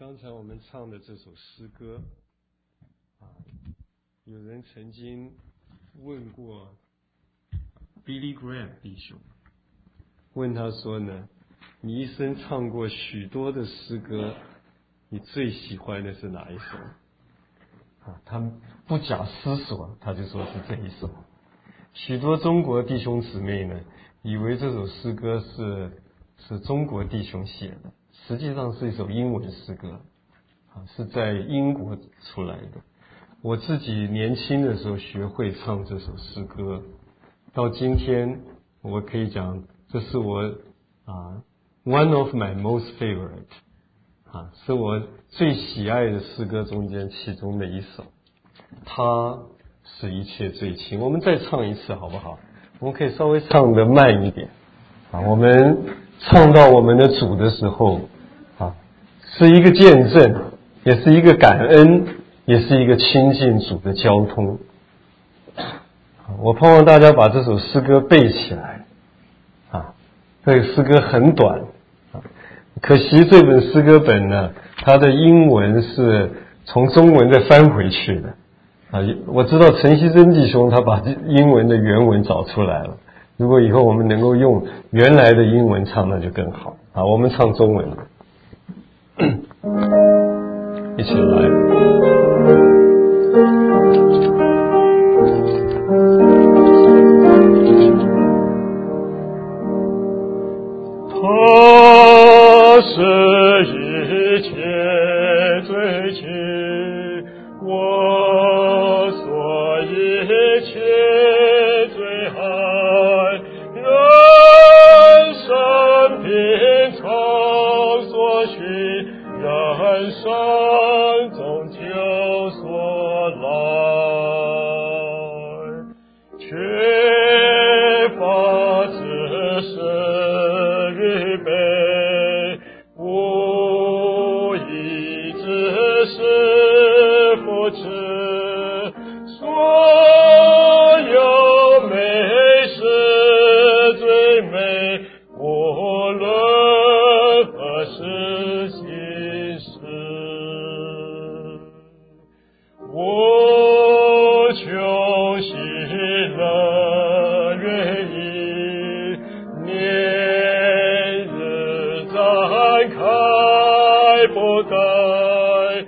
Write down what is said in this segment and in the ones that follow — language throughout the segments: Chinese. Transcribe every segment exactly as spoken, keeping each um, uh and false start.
刚才我们唱的这首诗歌啊，有人曾经问过 Billy Graham 弟兄，问他说呢，你一生唱过许多的诗歌，你最喜欢的是哪一首？啊，他不假思索，他就说是这一首。许多中国弟兄姊妹呢，以为这首诗歌是是中国弟兄写的，实际上是一首英文诗歌，啊，是在英国出来的。我自己年轻的时候学会唱这首诗歌，到今天我可以讲，这是我啊 one of my most favorite， 啊，是我最喜爱的诗歌中间其中的一首。它是一切最轻。我们再唱一次好不好？我们可以稍微唱得慢一点啊。我们唱到我们的主的时候啊，是一个见证，也是一个感恩，也是一个亲近主的交通。我盼望大家把这首诗歌背起来啊。这个诗歌很短啊，可惜这本诗歌本呢，它的英文是从中文再翻回去的。啊，我知道陈锡珍弟兄他把英文的原文找出来了。如果以后我们能够用原来的英文唱，那就更好。啊，我们唱中文的，一起来。他是一切最轻，我所一切最爱，人生平常所需，人生中救所来，缺乏知识预备，无以知识扶持，所有美事最美，无论何时心事，无穷喜乐愿意，年日展开不改，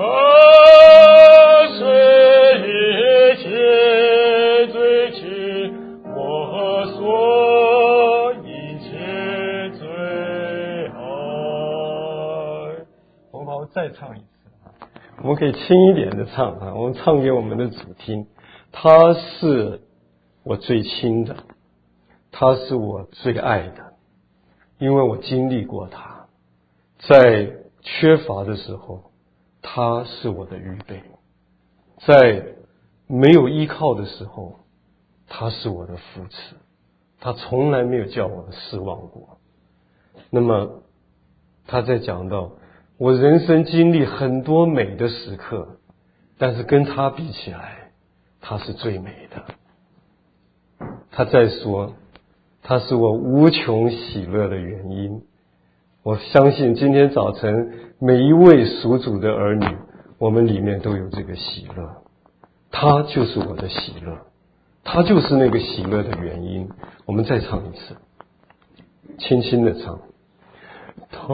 他是一切最轻，我所一切最爱。我们把我再唱一次啊，我们可以轻一点的唱啊，我们唱给我们的主听。他是我最亲的，他是我最爱的，因为我经历过他，在缺乏的时候，他是我的预备，在没有依靠的时候，他是我的扶持，他从来没有叫我失望过。那么他在讲到我人生经历很多美的时刻，但是跟他比起来，他是最美的。他在说他是我无穷喜乐的原因。我相信今天早晨每一位属主的儿女，我们里面都有这个喜乐，他就是我的喜乐，他就是那个喜乐的原因。我们再唱一次，轻轻的唱。他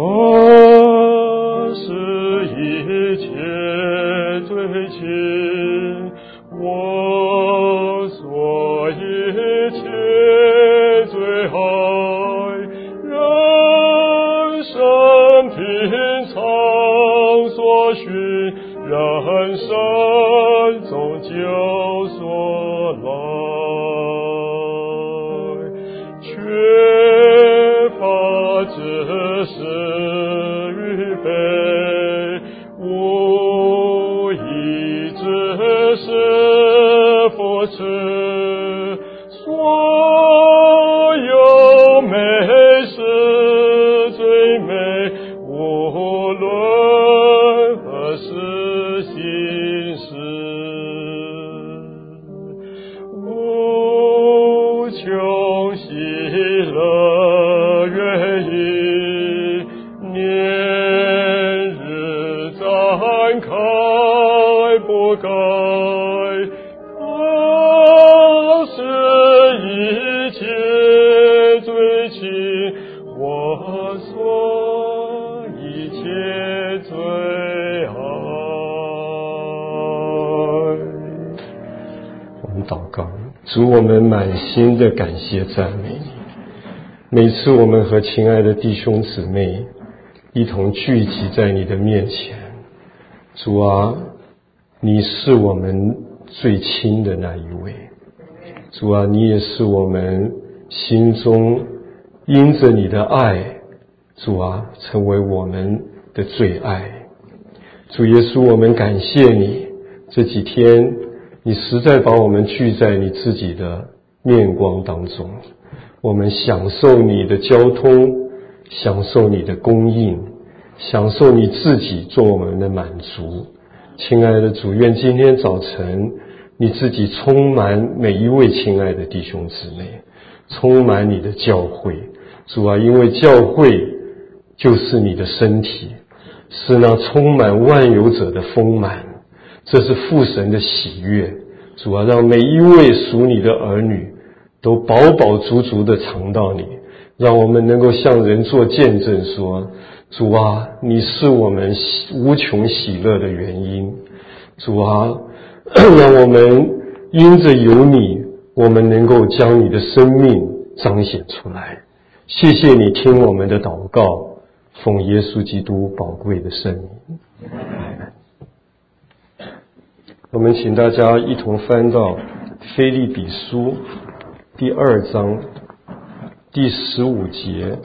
是一切最轻，我所一切最爱，人生平常所需，人生中救所来，缺乏知识预备，无以知识扶持，所有美事最美，无论何时心事，无是我所一切最爱。我们祷告，主，我们满心的感谢赞美你。每次我们和亲爱的弟兄姊妹一同聚集在你的面前，主啊，你是我们最亲的那一位。主啊，你也是我们心中因着你的爱，主啊，成为我们的最爱。主耶稣，我们感谢你，这几天你实在把我们聚在你自己的面光当中，我们享受你的交通，享受你的供应，享受你自己做我们的满足。亲爱的主，愿今天早晨你自己充满每一位亲爱的弟兄姊妹，充满你的教会。主啊，因为教会就是你的身体，是那充满万有者的丰满，这是父神的喜悦。主啊，让每一位属你的儿女都饱饱足足地尝到你，让我们能够向人做见证说，主啊，你是我们无穷喜乐的原因。主啊，让我们因着有你，我们能够将你的生命彰显出来。谢谢你听我们的祷告，奉耶稣基督宝贵的圣名。我们请大家一同翻到腓立比书第二章第十五节、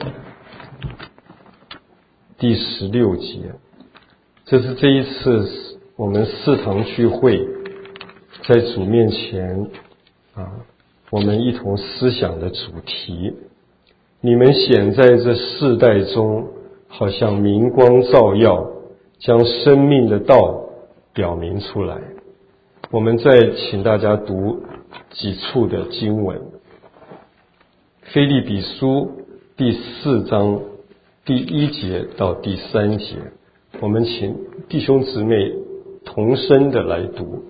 第十六节。这是这一次我们四堂聚会在主面前啊，我们一同思想的主题。你们显在这世代中，好像明光照耀，将生命的道表明出来。我们再请大家读几处的经文。腓立比书第四章第一节到第三节，我们请弟兄姊妹同声的来读。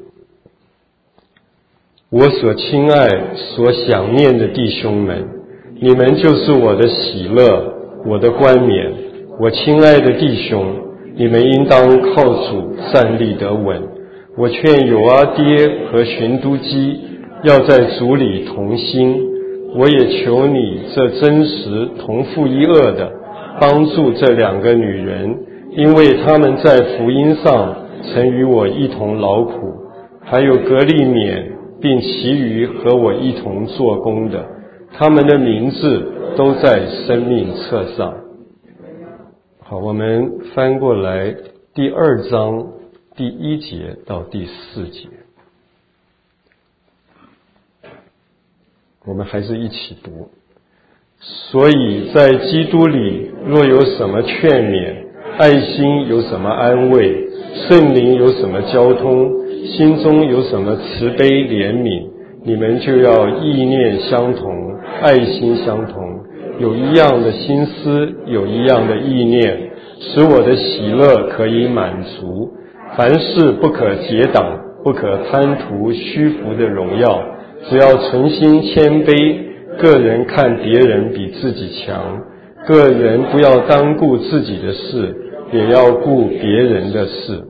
我所亲爱所想念的弟兄们，你们就是我的喜乐，我的冠冕。我亲爱的弟兄，你们应当靠主站立得稳。我劝友阿爹和寻都基要在主里同心。我也求你这真实同父一轭的帮助这两个女人，因为她们在福音上曾与我一同劳苦，还有革利免并其余和我一同做工的，他们的名字都在生命册上。好，我们翻过来第二章第一节到第四节，我们还是一起读。所以在基督里，若有什么劝勉，爱心有什么安慰，圣灵有什么交通，心中有什么慈悲怜悯，你们就要意念相同，爱心相同，有一样的心思，有一样的意念，使我的喜乐可以满足。凡事不可结党，不可贪图虚浮的荣耀，只要存心谦卑，个人看别人比自己强，个人不要单顾自己的事，也要顾别人的事。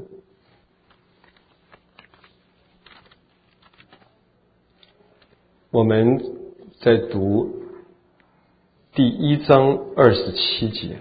我们在读第一章二十七节。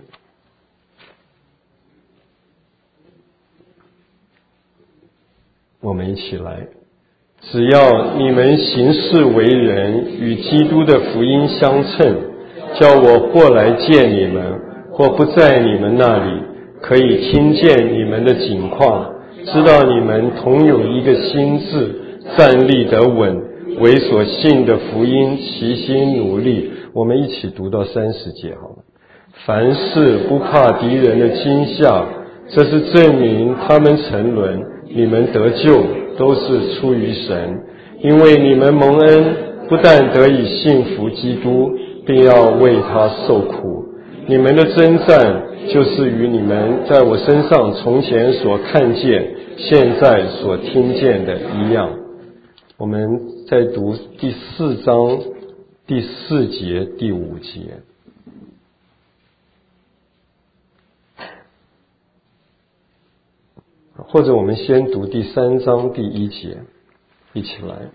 我们一起来。只要你们行事为人与基督的福音相称，叫我或来见你们，或不在你们那里，可以听见你们的景况，知道你们同有一个心志，站立得稳，为所信的福音齐心努力。我们一起读到三十节好了。凡事不怕敌人的惊吓，这是证明他们沉沦，你们得救都是出于神，因为你们蒙恩，不但得以信服基督，并要为他受苦。你们的征战就是与你们在我身上从前所看见、现在所听见的一样。我们再读第四章第四节、第五节。 或者我们先读第三章第一节，一起来。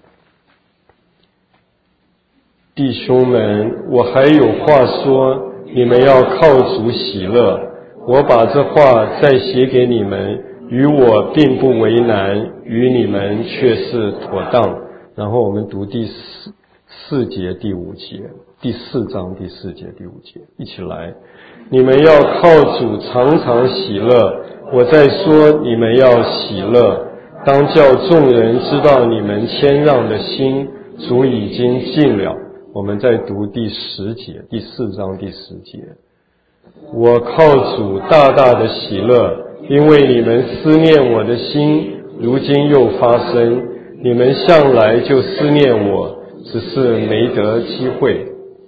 弟兄们，我还有话说，你们要靠主喜乐。我把这话再写给你们，与我并不为难，与你们却是妥当。然后我们读第四四节第五节，第四章第四节第五节，一起来。你们要靠主常常喜乐。我在说你们要喜乐，当叫众人知道你们谦让的心，主已经尽了。我们再读第十节，第四章第十节。我靠主大大的喜乐，因为你们思念我的心，如今又发生。你们向来就思念我，只是没得机会。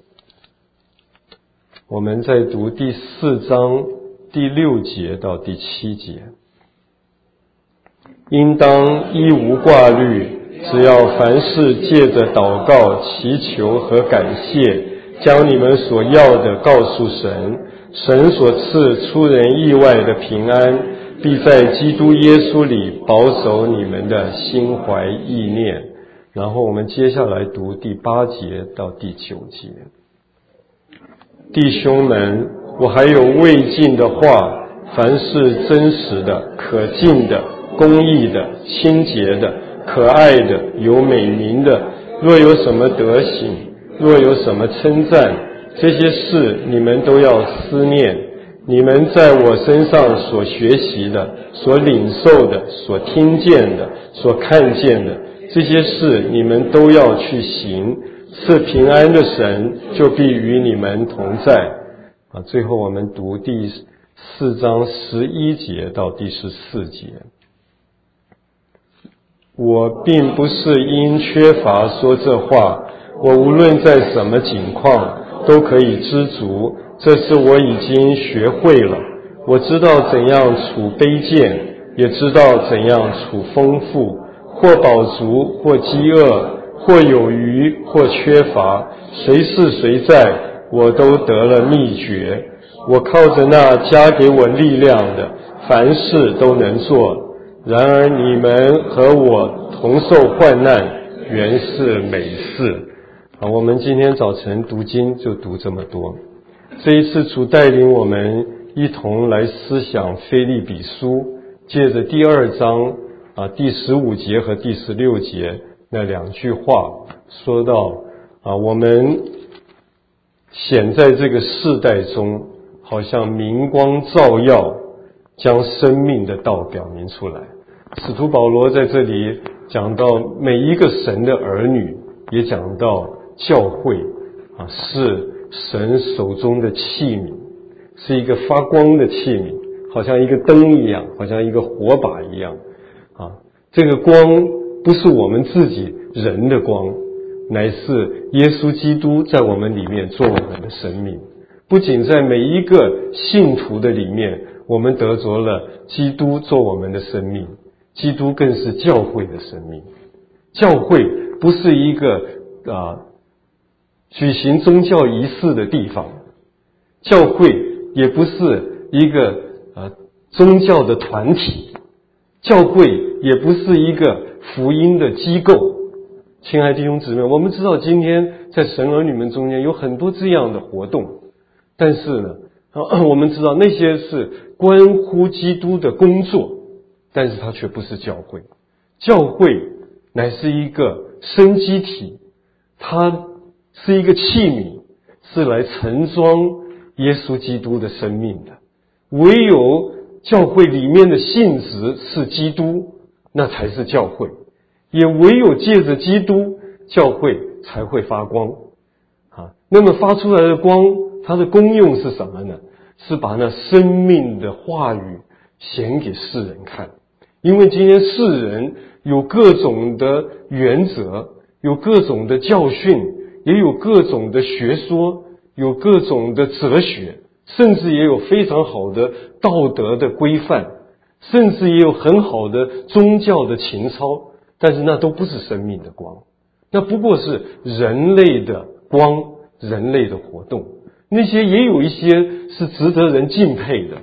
我们再读第四章第六节到第七节。应当一无挂虑，只要凡事借着祷告、祈求和感谢，将你们所要的告诉神。神所赐出人意外的平安，必在基督耶稣里保守你们的心怀意念。然后我们接下来读第八节到第九节。弟兄们，我还有未尽的话，凡是真实的、可敬的、公义的、清洁的、可爱的、有美名的，若有什么德行，若有什么称赞，这些事你们都要思念。你们在我身上所学习的、所领受的、所听见的、所看见的，这些事你们都要去行。赐平安的神就必与你们同在。啊，最后我们读第四章十一节到第十四节。我并不是因缺乏说这话，我无论在什么境况都可以知足，这是我已经学会了。我知道怎样处卑贱，也知道怎样处丰富，或饱足，或饥饿，或有余，或缺乏，谁是谁在，我都得了秘诀。我靠着那加给我力量的，凡事都能做。然而你们和我同受患难，原是美事。好，我们今天早晨读经就读这么多。这一次主带领我们一同来思想腓立比书，借着第二章啊第十五节和第十六节那两句话，说到啊我们显在这个世代中，好像明光照耀，将生命的道表明出来。使徒保罗在这里讲到每一个神的儿女，也讲到教会啊是神手中的器皿，是一个发光的器皿，好像一个灯一样，好像一个火把一样啊。这个光不是我们自己人的光，乃是耶稣基督在我们里面做我们的生命。不仅在每一个信徒的里面，我们得着了基督做我们的生命，基督更是教会的生命。教会不是一个啊举行宗教仪式的地方，教会也不是一个啊宗教的团体，教会也不是一个福音的机构。亲爱的弟兄姊妹，我们知道今天在神儿女们中间有很多这样的活动，但是呢，我们知道那些是关乎基督的工作，但是它却不是教会。教会乃是一个生机体，它是一个器皿，是来盛装耶稣基督的生命的。唯有教会里面的性质是基督，那才是教会。也唯有借着基督，教会才会发光啊。那么发出来的光，它的功用是什么呢？是把那生命的话语显给世人看。因为今天世人有各种的原则，有各种的教训，也有各种的学说，有各种的哲学，甚至也有非常好的道德的规范，甚至也有很好的宗教的情操，但是那都不是生命的光，那不过是人类的光，人类的活动。那些也有一些是值得人敬佩的，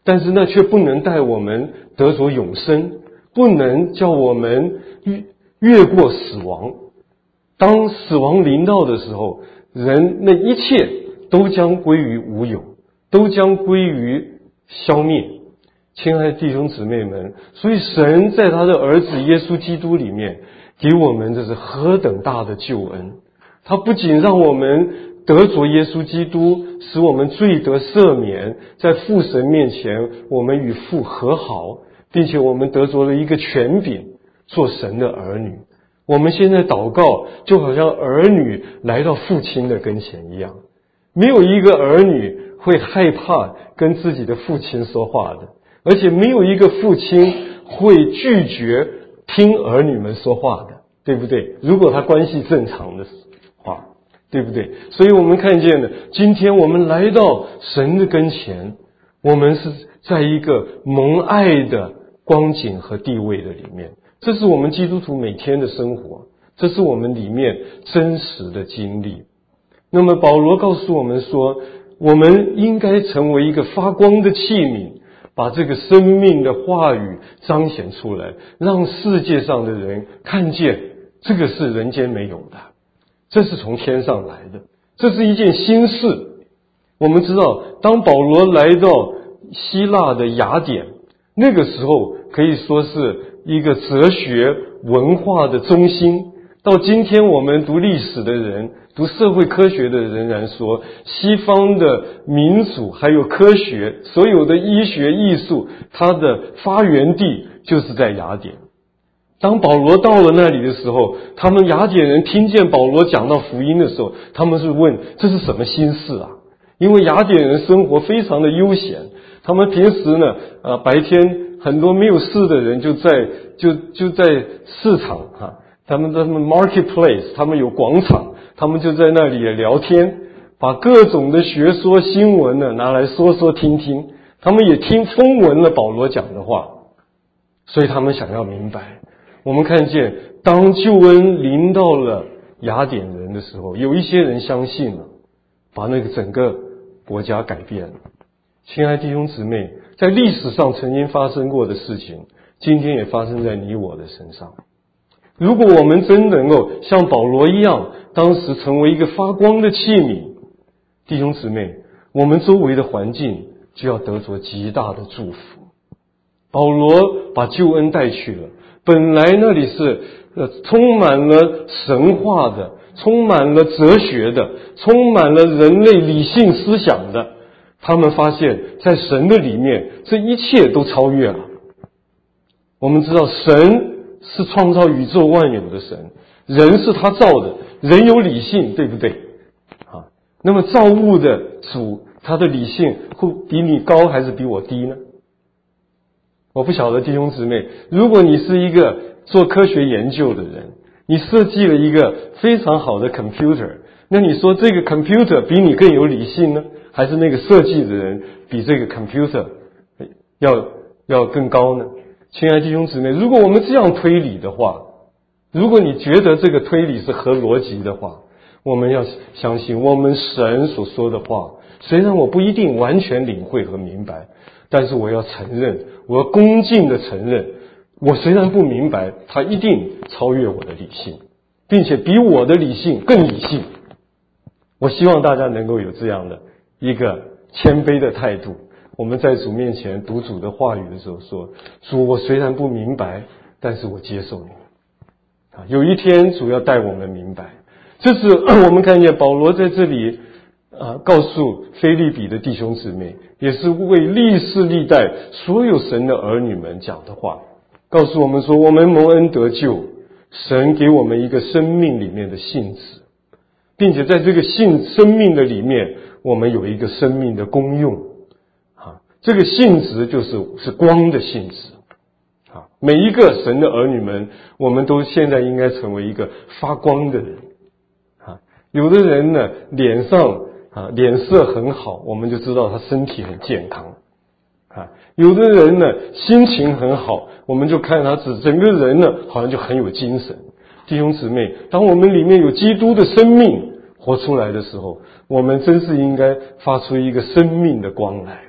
但是那却不能带我们得着永生，不能叫我们越越过死亡。当死亡临到的时候，人那一切都将归于无有，都将归于消灭。亲爱的弟兄姊妹们，所以神在他的儿子耶稣基督里面给我们这是何等大的救恩。他不仅让我们得着耶稣基督，使我们罪得赦免，在父神面前我们与父和好，并且我们得着了一个权柄，做神的儿女。我们现在祷告就好像儿女来到父亲的跟前一样，没有一个儿女会害怕跟自己的父亲说话的，而且没有一个父亲会拒绝听儿女们说话的，对不对？如果他关系正常的话，对不对？所以我们看见了，今天我们来到神的跟前，我们是在一个蒙爱的光景和地位的里面，这是我们基督徒每天的生活，这是我们里面真实的经历。那么保罗告诉我们说，我们应该成为一个发光的器皿，把这个生命的话语彰显出来，让世界上的人看见这个是人间没有的，这是从天上来的，这是一件新事。我们知道，当保罗来到希腊的雅典，那个时候可以说是一个哲学文化的中心。到今天我们读历史的人，读社会科学的人仍然说，西方的民主还有科学，所有的医学艺术，它的发源地就是在雅典。当保罗到了那里的时候，他们雅典人听见保罗讲到福音的时候，他们是问，这是什么新事啊？因为雅典人生活非常的悠闲，他们平时呢，呃，白天很多没有事的人就在就就在市场哈，他们他们 marketplace， 他们有广场，他们就在那里聊天，把各种的学说新闻呢拿来说说听听，他们也听风闻了保罗讲的话，所以他们想要明白。我们看见，当救恩临到了雅典人的时候，有一些人相信了，把那个整个国家改变了。亲爱的弟兄姊妹，在历史上曾经发生过的事情，今天也发生在你我的身上。如果我们真能够像保罗一样，当时成为一个发光的器皿，弟兄姊妹，我们周围的环境就要得着极大的祝福。保罗把救恩带去了，本来那里是呃充满了神话的，充满了哲学的，充满了人类理性思想的，他们发现在神的里面，这一切都超越了。我们知道神是创造宇宙万有的神，人是他造的，人有理性，对不对啊？那么造物的主，他的理性会比你高还是比我低呢？我不晓得弟兄姊妹，如果你是一个做科学研究的人，你设计了一个非常好的 computer， 那你说这个 computer 比你更有理性呢，还是那个设计的人比这个 computer 要要更高呢？亲爱的弟兄姊妹，如果我们这样推理的话，如果你觉得这个推理是合逻辑的话，我们要相信我们神所说的话，虽然我不一定完全领会和明白，但是我要承认，我要恭敬的承认，我虽然不明白，它一定超越我的理性，并且比我的理性更理性。我希望大家能够有这样的一个谦卑的态度。我们在主面前读主的话语的时候说，主，我虽然不明白，但是我接受你。啊，有一天主要带我们明白。这是我们看见保罗在这里啊，告诉腓立比的弟兄姊妹，也是为历世历代所有神的儿女们讲的话，告诉我们说，我们蒙恩得救，神给我们一个生命里面的性质，并且在这个性生命的里面，我们有一个生命的功用啊，这个性质就是是光的性质啊。每一个神的儿女们，我们都现在应该成为一个发光的人啊。有的人呢，脸上啊，脸色很好，我们就知道他身体很健康啊。有的人呢，心情很好，我们就看他整整个人呢，好像就很有精神。弟兄姊妹，当我们里面有基督的生命活出来的时候，我们真是应该发出一个生命的光来。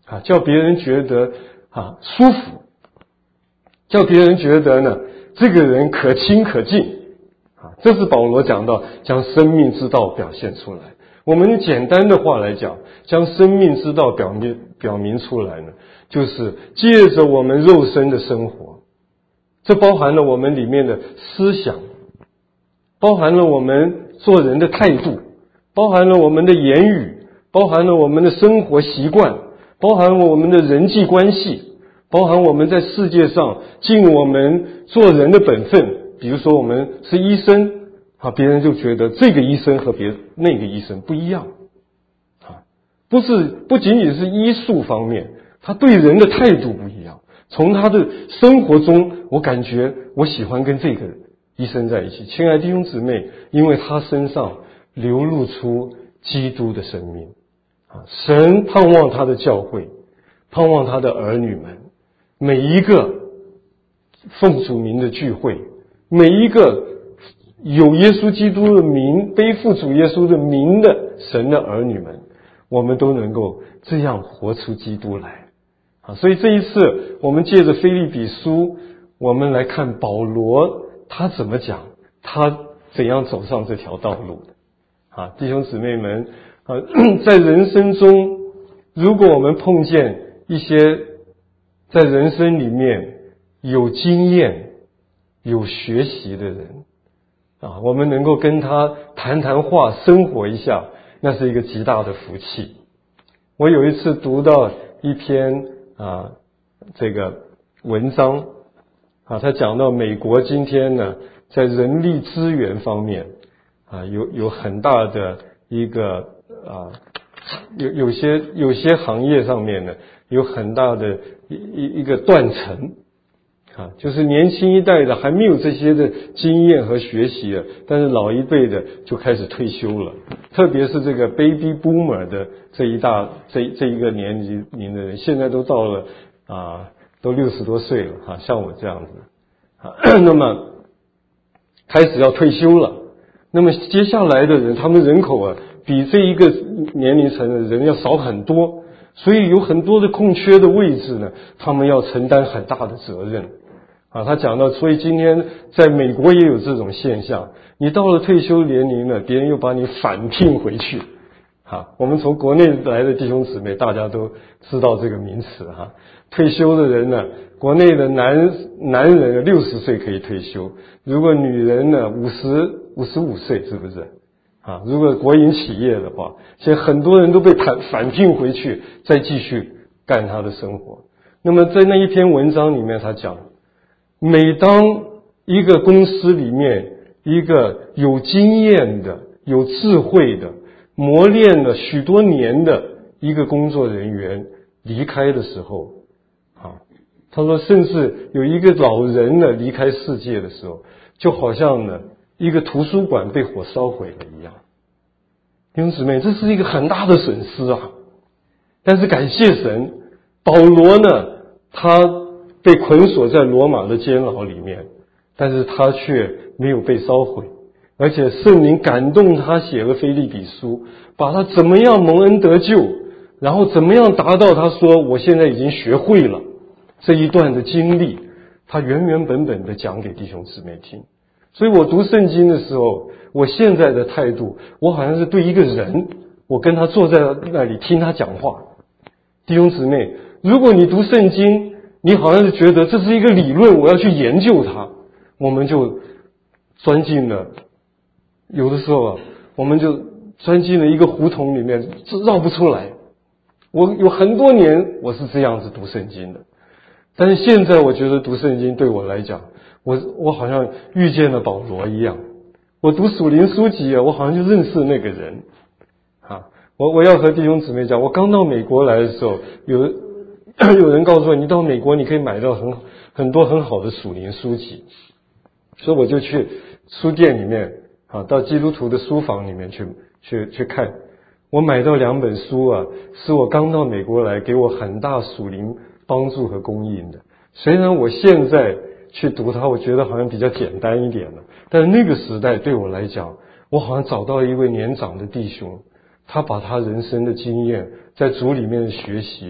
啊，叫别人觉得啊舒服，叫别人觉得呢这个人可亲可敬啊。这是保罗讲到将生命之道表现出来。我们简单的话来讲，将生命之道表明表明出来呢，就是借着我们肉身的生活，这包含了我们里面的思想，包含了我们做人的态度，包含了我们的言语，包含了我们的生活习惯，包含了我们的人际关系，包含我们在世界上尽我们做人的本分。比如说我们是医生啊，别人就觉得这个医生和别那个医生不一样啊，不是不仅仅是医术方面，他对人的态度不一样。从他的生活中，我感觉我喜欢跟这个医生在一起。亲爱的弟兄姊妹，因为他身上流露出基督的生命啊，神盼望他的教会，盼望他的儿女们，每一个奉主名的聚会，每一个有耶稣基督的名，背负主耶稣的名的神的儿女们，我们都能够这样活出基督来啊！所以这一次我们借着腓立比书，我们来看保罗他怎么讲，他怎样走上这条道路的啊！弟兄姊妹们啊，在人生中，如果我们碰见一些在人生里面有经验、有学习的人啊，我们能够跟他谈谈话，生活一下，那是一个极大的福气。我有一次读到一篇啊这个文章啊，他讲到美国今天呢，在人力资源方面啊，有有很大的一个啊，有有些有些行业上面呢，有很大的一一一个断层。啊，就是年轻一代的还没有这些的经验和学习了，但是老一辈的就开始退休了。特别是这个 baby boomer 的这一大这这一个年纪龄的人，现在都到了啊，都六十多岁了哈，像我这样子啊，那么开始要退休了。那么接下来的人，他们人口啊，比这一个年龄层的人要少很多，所以有很多的空缺的位置呢，他们要承担很大的责任。啊，他讲到，所以今天在美国也有这种现象，你到了退休年龄了，别人又把你反聘回去。啊，我们从国内来的弟兄姊妹，大家都知道这个名词哈、啊。退休的人呢，国内的男男人六十岁可以退休，如果女人呢五十五十五岁，是不是？啊，如果国营企业的话，现在很多人都被反反聘回去，再继续干他的生活。那么在那一篇文章里面，他讲，每当一个公司里面一个有经验的、有智慧的、磨练了许多年的一个工作人员离开的时候，啊，他说，甚至有一个老人呢离开世界的时候，就好像呢一个图书馆被火烧毁了一样。弟兄姊妹，这是一个很大的损失啊！但是感谢神，保罗呢，他被捆锁在罗马的监牢里面，但是他却没有被烧毁，而且圣灵感动他写了腓立比书，把他怎么样蒙恩得救，然后怎么样达到他说我现在已经学会了这一段的经历，他原原本本的讲给弟兄姊妹听。所以我读圣经的时候，我现在的态度，我好像是对一个人，我跟他坐在那里听他讲话。弟兄姊妹，如果你读圣经，你好像是觉得这是一个理论，我要去研究它，我们就钻进了，有的时候啊，我们就钻进了一个胡同里面，绕不出来。我有很多年我是这样子读圣经的，但是现在我觉得读圣经对我来讲，我我好像遇见了保罗一样。我读属灵书籍啊，我好像就认识那个人啊。我我要和弟兄姊妹讲，我刚到美国来的时候，有有人告诉我，你到美国你可以买到很很多很好的属灵书籍，所以我就去书店里面啊，到基督徒的书房里面去去去看。我买到两本书啊，是我刚到美国来，给我很大属灵帮助和供应的。虽然我现在去读它，我觉得好像比较简单一点了，但是那个时代对我来讲，我好像找到一位年长的弟兄，他把他人生的经验在主里面的学习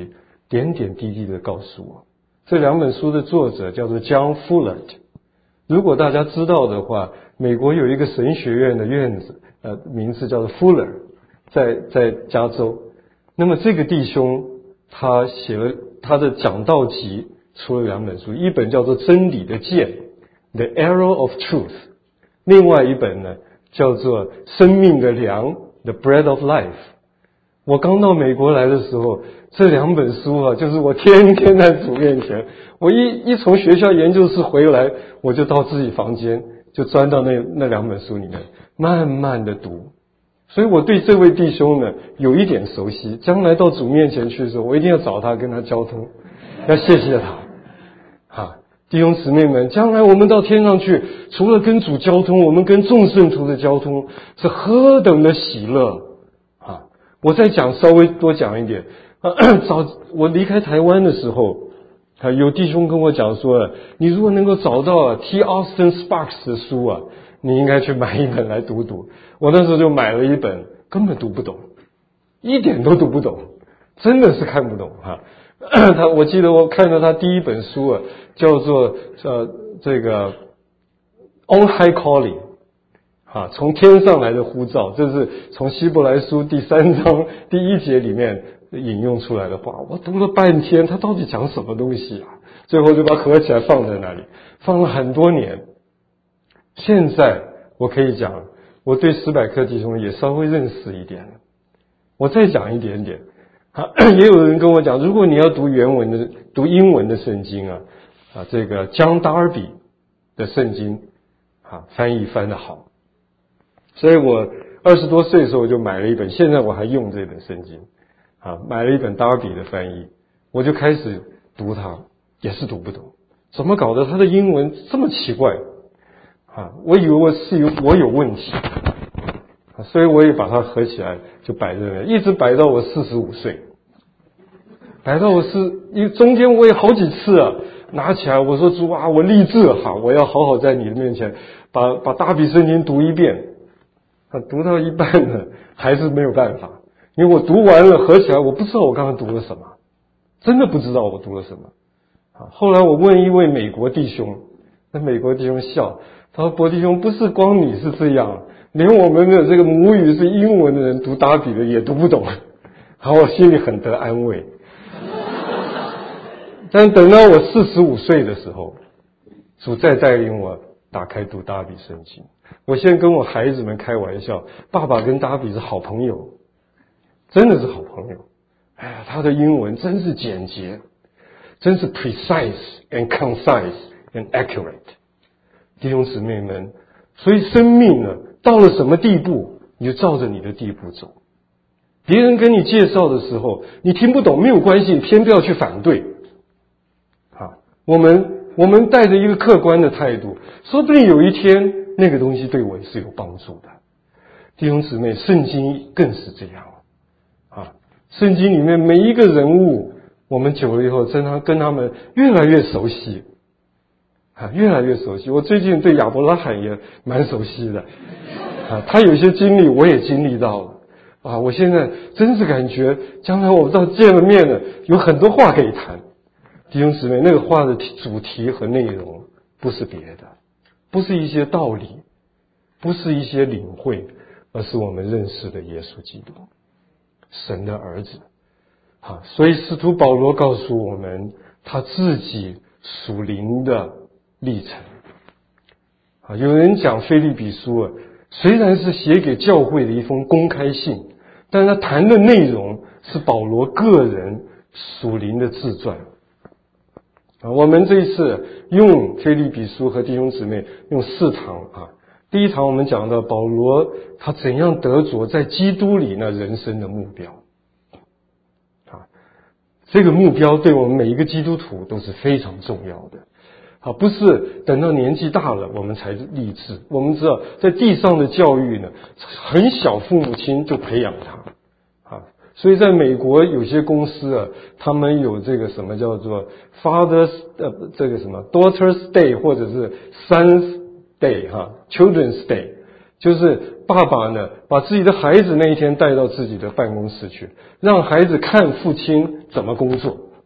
点点滴滴的告诉我。这两本书的作者叫做 John Fuller。如果大家知道的话，美国有一个神学院的院子，呃，名字叫做 Fuller， 在在加州。那么这个弟兄他写了他的讲道集，出了两本书，一本叫做《真理的剑》The Arrow of Truth， 另外一本呢叫做《生命的粮》The Bread of Life。我刚到美国来的时候，这两本书啊，就是我天天在主面前。我一一从学校研究室回来，我就到自己房间，就钻到那那两本书里面，慢慢的读。所以我对这位弟兄呢有一点熟悉。将来到主面前去的时候，我一定要找他跟他交通，要谢谢他。啊，弟兄姊妹们，将来我们到天上去，除了跟主交通，我们跟众圣徒的交通是何等的喜乐。我再讲稍微多讲一点，早我离开台湾的时候，有弟兄跟我讲说，你如果能够找到 T. Austin Sparks 的书啊，你应该去买一本来读读。我那时候就买了一本，根本读不懂，一点都读不懂，真的是看不懂哈。他我记得我看到他第一本书啊，叫做呃这个 On High Calling。啊，从天上来的呼召，这是从希伯来书第三章第一节里面引用出来的话。我读了半天，他到底讲什么东西啊？最后就把合起来放在那里，放了很多年。现在我可以讲，我对史百克弟兄也稍微认识一点了。我再讲一点点。啊，也有人跟我讲，如果你要读原文的、读英文的圣经啊，啊，这个江达尔比的圣经啊，翻译翻得好。所以我二十多岁的时候就买了一本，现在我还用这本圣经，啊，买了一本达尔比的翻译，我就开始读它，也是读不懂，怎么搞的？它的英文这么奇怪，啊，我以为我是有我有问题，啊，所以我也把它合起来就摆在那，一直摆到我四十五岁，摆到我是，因为中间我也好几次啊，拿起来我说主啊，我立志哈，我要好好在你的面前把把达比圣经读一遍。啊，读到一半呢，还是没有办法，因为我读完了合起来，我不知道我刚刚读了什么，真的不知道我读了什么。啊，后来我问一位美国弟兄，那美国弟兄笑，他说：“伯弟兄，不是光你是这样，连我们的这个母语是英文的人读达比的也读不懂。”好，我心里很得安慰。但等到我四十五岁的时候，主再带领我打开读达比圣经。我现在跟我孩子们开玩笑，爸爸跟达比是好朋友，真的是好朋友。哎呀，他的英文真是简洁，真是 precise and concise and accurate。弟兄姊妹们，所以生命呢，到了什么地步，你就照着你的地步走。别人跟你介绍的时候，你听不懂没有关系，偏不要去反对。啊，我们我们带着一个客观的态度，说不定有一天那个东西对我也是有帮助的。弟兄姊妹，圣经更是这样啊！圣经里面每一个人物，我们久了以后，真的跟他们越来越熟悉啊，越来越熟悉。我最近对亚伯拉罕也蛮熟悉的啊，他有些经历我也经历到了啊，我现在真是感觉，将来我们到见了面了，有很多话可以谈。弟兄姊妹，那个话的主题和内容不是别的，不是一些道理，不是一些领会，而是我们认识的耶稣基督，神的儿子。好，所以使徒保罗告诉我们他自己属灵的历程。啊，有人讲腓立比书啊，虽然是写给教会的一封公开信，但他谈的内容是保罗个人属灵的自传。啊，我们这一次用腓立比书和弟兄姊妹用四堂啊，第一堂我们讲到保罗他怎样得着在基督里那人生的目标。啊，这个目标对我们每一个基督徒都是非常重要的。啊，不是等到年纪大了我们才立志。我们知道在地上的教育呢，很小父母亲就培养他。啊，所以在美国有些公司啊，他们有这个什么叫做 Father's 呃这个什么 Daughter's Day 或者是 Son's Day 哈 Children's Day， 就是爸爸呢把自己的孩子那一天带到自己的办公室去，让孩子看父亲怎么工作。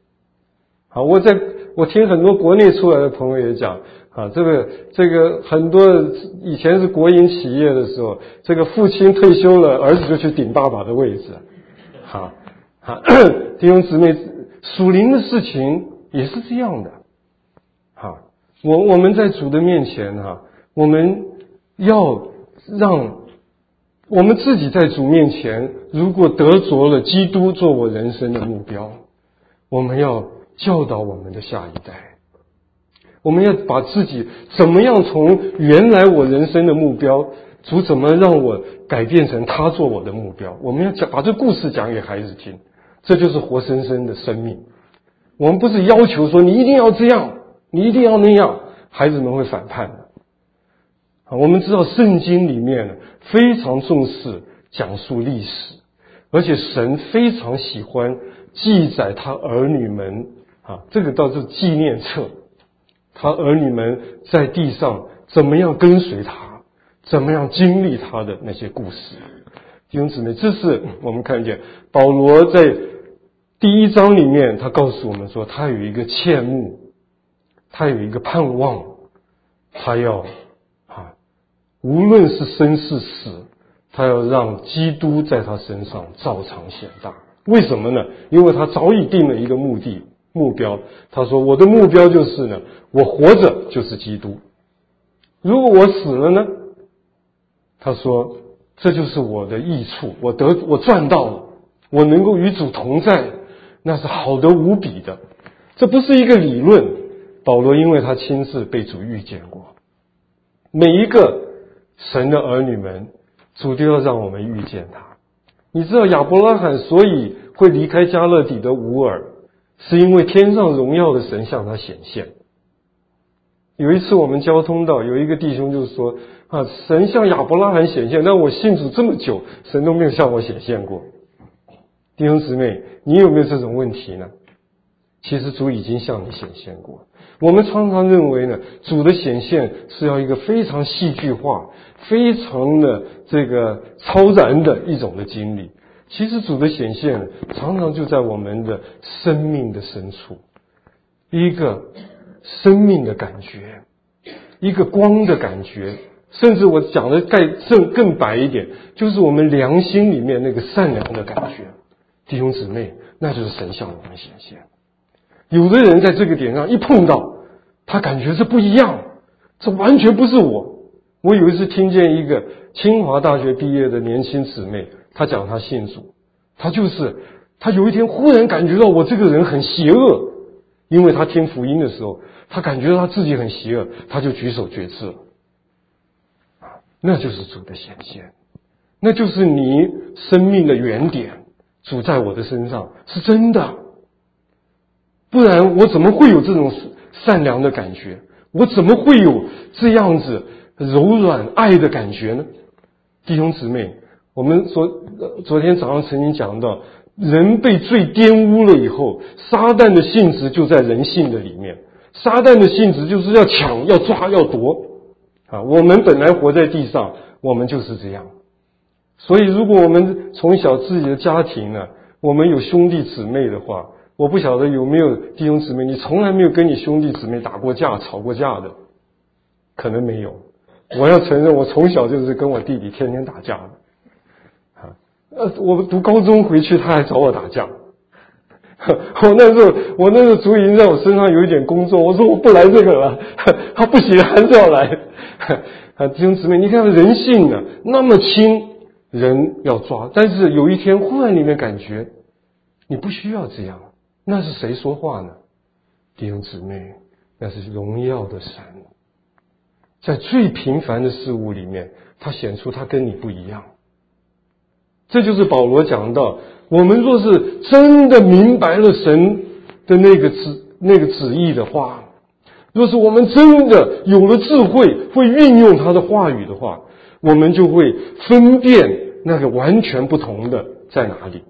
好，我在我听很多国内出来的朋友也讲，啊，这个这个很多以前是国营企业的时候，这个父亲退休了，儿子就去顶爸爸的位置。好，好，弟兄姊妹，属灵的事情也是这样的。好，我我们在主的面前哈，我们要让我们自己在主面前，如果得着了基督做我人生的目标，我们要教导我们的下一代，我们要把自己怎么样从原来我人生的目标，主怎么让我改变成他做我的目标，我们要讲把这故事讲给孩子听，这就是活生生的生命。我们不是要求说你一定要这样，你一定要那样，孩子们会反叛的。我们知道圣经里面非常重视讲述历史，而且神非常喜欢记载他儿女们啊，这个倒是纪念册，他儿女们在地上怎么样跟随他，怎么样经历他的那些故事。弟兄姊妹，这是我们看见保罗在第一章里面，他告诉我们说，他有一个切慕，他有一个盼望，他要啊，无论是生是死，他要让基督在他身上照常显大。为什么呢？因为他早已定了一个目的目标。他说，我的目标就是呢，我活着就是基督。如果我死了呢？他说，这就是我的益处，我得我赚到了，我能够与主同在，那是好得无比的。这不是一个理论，保罗因为他亲自被主遇见过。每一个神的儿女们，主都要让我们遇见他。你知道亚伯拉罕所以会离开迦勒底的吾尔，是因为天上荣耀的神向他显现。有一次我们交通到，有一个弟兄就说啊，神向亚伯拉罕显现，但我信主这么久，神都没有向我显现过。弟兄姊妹，你有没有这种问题呢？其实主已经向你显现过。我们常常认为呢，主的显现是要一个非常戏剧化、非常的这个超然的一种的经历。其实主的显现常常就在我们的生命的深处，一个生命的感觉，一个光的感觉，甚至我讲的更更白一点，就是我们良心里面那个善良的感觉。弟兄姊妹，那就是神向我们显现。有的人在这个点上一碰到，他感觉这不一样，这完全不是我。我有一次听见一个清华大学毕业的年轻姊妹，她讲她信主，她就是她有一天忽然感觉到我这个人很邪恶，因为她听福音的时候，她感觉到她自己很邪恶，她就举手决志了。那就是主的显现，那就是你生命的原点，主在我的身上是真的。不然我怎么会有这种善良的感觉？我怎么会有这样子柔软爱的感觉呢？弟兄姊妹，我们昨昨天早上曾经讲到，人被罪玷污了以后，撒旦的性质就在人性的里面。撒旦的性质就是要抢、要抓、要夺啊！我们本来活在地上，我们就是这样。所以如果我们从小自己的家庭呢，我们有兄弟姊妹的话，我不晓得有没有弟兄姊妹，你从来没有跟你兄弟姊妹打过架、吵过架的，可能没有。我要承认，我从小就是跟我弟弟天天打架的。啊，呃，我读高中回去，他还找我打架。我那时候，我那时候主已经在我身上有一点工作，我说我不来这个了，他不行，还是要来。啊，弟兄姊妹，你看人性呢，那么轻，人要抓，但是有一天忽然你的感觉，你不需要这样。那是谁说话呢？弟兄姊妹，那是荣耀的神，在最平凡的事物里面，他显出他跟你不一样。这就是保罗讲到，我们若是真的明白了神的那个旨那个旨意的话，若是我们真的有了智慧，会运用他的话语的话，我们就会分辨那个完全不同的在哪里。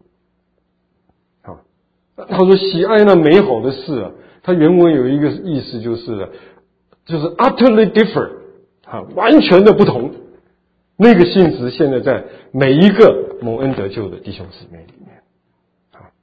他说喜爱那美好的事啊，他原文有一个意思就是就是 utterly different 啊，完全的不同。那个性质现在在每一个蒙恩得救的弟兄姊妹里面啊，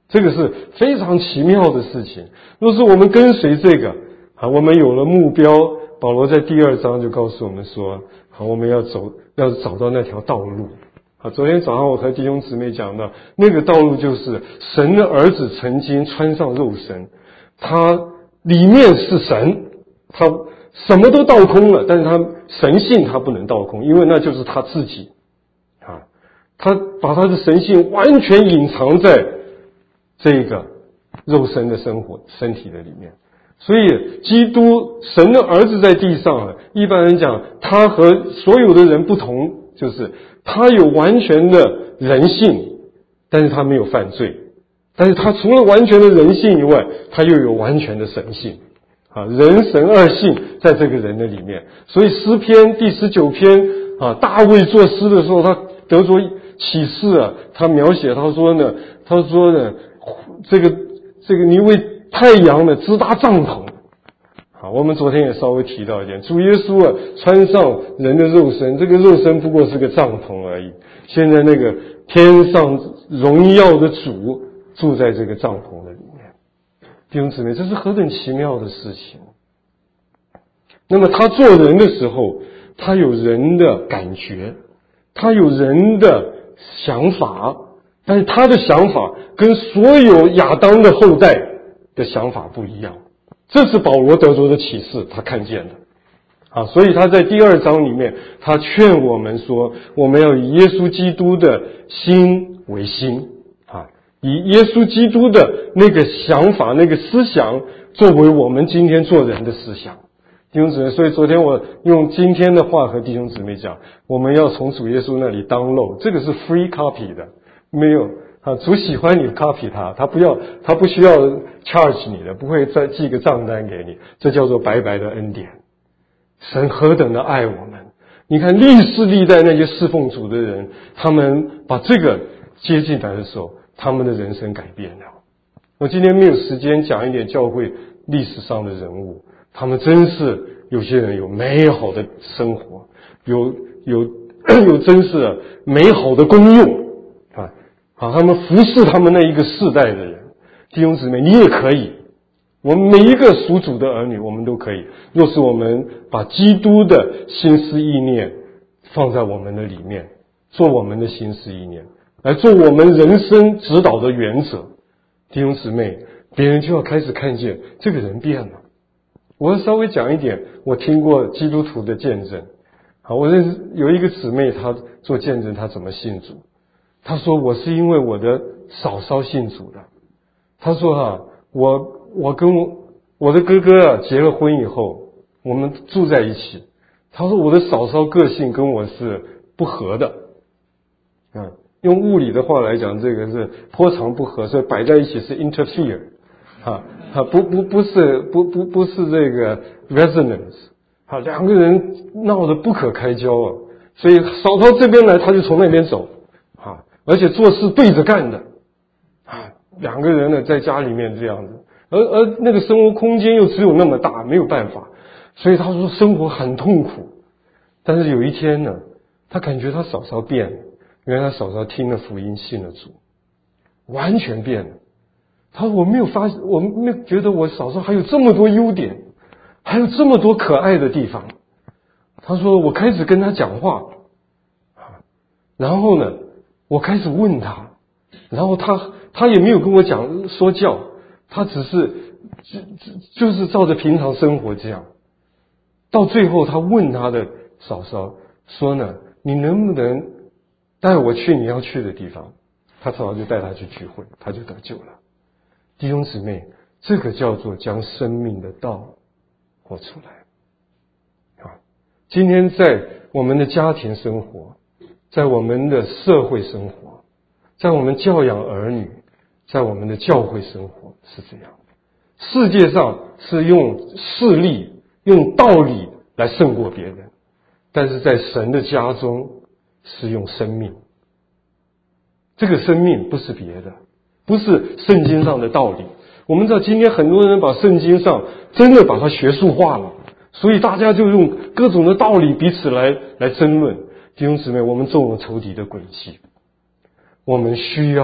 这个是非常奇妙的事情。若是我们跟随这个啊，我们有了目标，保罗在第二章就告诉我们说，好，我们要走，要找到那条道路。啊，昨天早上我和弟兄姊妹讲到，那个道路就是神的儿子曾经穿上肉身，他里面是神，他什么都倒空了，但是他神性他不能倒空，因为那就是他自己啊，他把他的神性完全隐藏在这个肉身的生活身体的里面。所以基督神的儿子在地上，一般人讲他和所有的人不同，就是他有完全的人性，但是他没有犯罪，但是他除了完全的人性以外，他又有完全的神性啊，人神二性在这个人的里面。所以诗篇第十九篇啊，大卫作诗的时候，他得着启示啊，他描写他说呢，他说呢，这个这个你为太阳呢直达帐篷。好，我们昨天也稍微提到一点，主耶稣啊穿上人的肉身，这个肉身不过是个帐篷而已。现在那个天上荣耀的主住在这个帐篷的里面。弟兄姊妹，这是何等奇妙的事情。那么他做人的时候，他有人的感觉，他有人的想法，但是他的想法跟所有亚当的后代的想法不一样。这是保罗得着的启示，他看见的啊，所以他在第二章里面，他劝我们说，我们要以耶稣基督的心为心啊，以耶稣基督的那个想法、那个思想作为我们今天做人的思想。弟兄姊妹，所以昨天我用今天的话和弟兄姊妹讲，我们要从主耶稣那里download，这个是 free copy 的，没有啊，主喜欢你 copy 他，他不要，他不需要 charge 你的，不会再寄个账单给你，这叫做白白的恩典。神何等的爱我们！你看历世历代那些侍奉主的人，他们把这个接进来的时候，他们的人生改变了。我今天没有时间讲一点教会历史上的人物，他们真是有些人有美好的生活，有有有真是美好的功用啊！好，他们服侍他们那一个世代的人。弟兄姊妹，你也可以，我们每一个属主的儿女，我们都可以。若是我们把基督的心思意念放在我们的里面，做我们的心思意念，来做我们人生指导的原则，弟兄姊妹，别人就要开始看见这个人变了。我要稍微讲一点，我听过基督徒的见证。好，我认识有一个姊妹，她做见证，她怎么信主？她说我是因为我的嫂嫂信主的。她说哈、啊，我我跟我我的哥哥啊结了婚以后，我们住在一起。她说我的嫂嫂个性跟我是不合的，啊，用物理的话来讲，这个是波长不合，所以摆在一起是 interfere， 啊啊不不不是不不不是这个 resonance， 啊两个人闹得不可开交啊，所以嫂嫂这边来，他就从那边走，啊，而且做事对着干的，啊，两个人呢在家里面这样子，而而那个生活空间又只有那么大，没有办法，所以他说生活很痛苦。但是有一天呢，他感觉他嫂嫂变了，原来他嫂嫂听了福音，信了主，完全变了。他说我没有发现，我没有觉得我嫂嫂还有这么多优点，还有这么多可爱的地方。他说我开始跟他讲话，然后呢，我开始问他，然后他他也没有跟我讲说教，他只是就就就是照着平常生活这样。到最后，他问他的嫂嫂说呢，你能不能带我去你要去的地方？他嫂嫂就带他去聚会，他就得救了。弟兄姊妹，这个叫做将生命的道活出来啊！今天在我们的家庭生活，在我们的社会生活，在我们教养儿女，在我们的教会生活是这样。世界上是用势力、用道理来胜过别人，但是在神的家中是用生命。这个生命不是别的，不是圣经上的道理。我们知道今天很多人把圣经上真的把它学术化了，所以大家就用各种的道理彼此来来争论。弟兄姊妹，我们中了仇敌的诡计，我们需要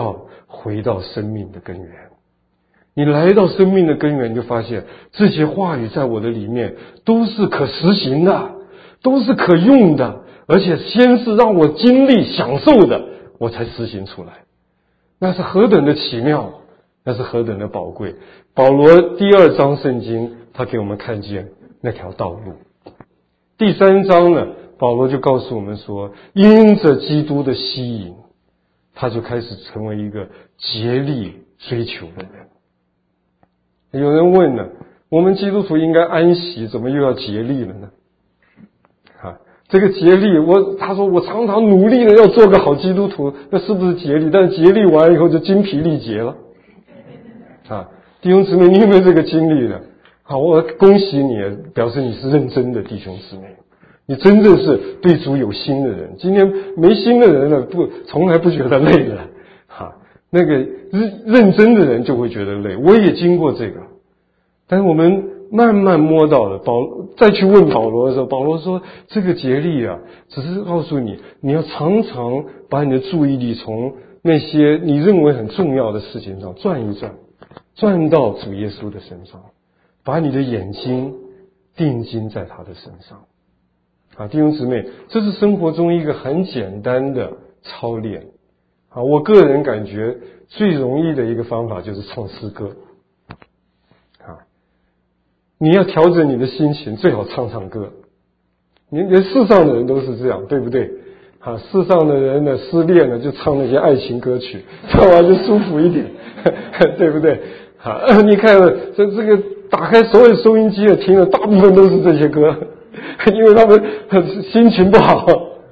回到生命的根源。你来到生命的根源，你就发现这些话语在我的里面都是可实行的，都是可用的，而且先是让我经历享受的，我才实行出来。那是何等的奇妙，那是何等的宝贵。保罗第二章圣经他给我们看见那条道路。第三章呢，保罗就告诉我们说，因着基督的吸引，他就开始成为一个竭力追求的人。有人问了，我们基督徒应该安息，怎么又要竭力了呢？啊，这个竭力，我他说我常常努力的要做个好基督徒，那是不是竭力？但竭力完以后就精疲力竭了。啊，弟兄姊妹，你有没有这个经历呢？好，我恭喜你，表示你是认真的弟兄姊妹，你真正是对主有心的人。今天没心的人呢，不从来不觉得累了。哈，那个认认真的人就会觉得累。我也经过这个，但是我们慢慢摸到了。保再去问保罗的时候，保罗说这个竭力啊，只是告诉你，你要常常把你的注意力从那些你认为很重要的事情上转一转，转到主耶稣的身上，把你的眼睛定睛在他的身上。啊，弟兄姊妹，这是生活中一个很简单的操练。啊，我个人感觉最容易的一个方法就是唱诗歌。啊，你要调整你的心情，最好唱唱歌。你连世上的人都是这样，对不对？啊，世上的人呢，失恋了就唱那些爱情歌曲，唱完就舒服一点，对不对？啊，你看这这个打开所有收音机的听的，大部分都是这些歌，因为他们心情不好。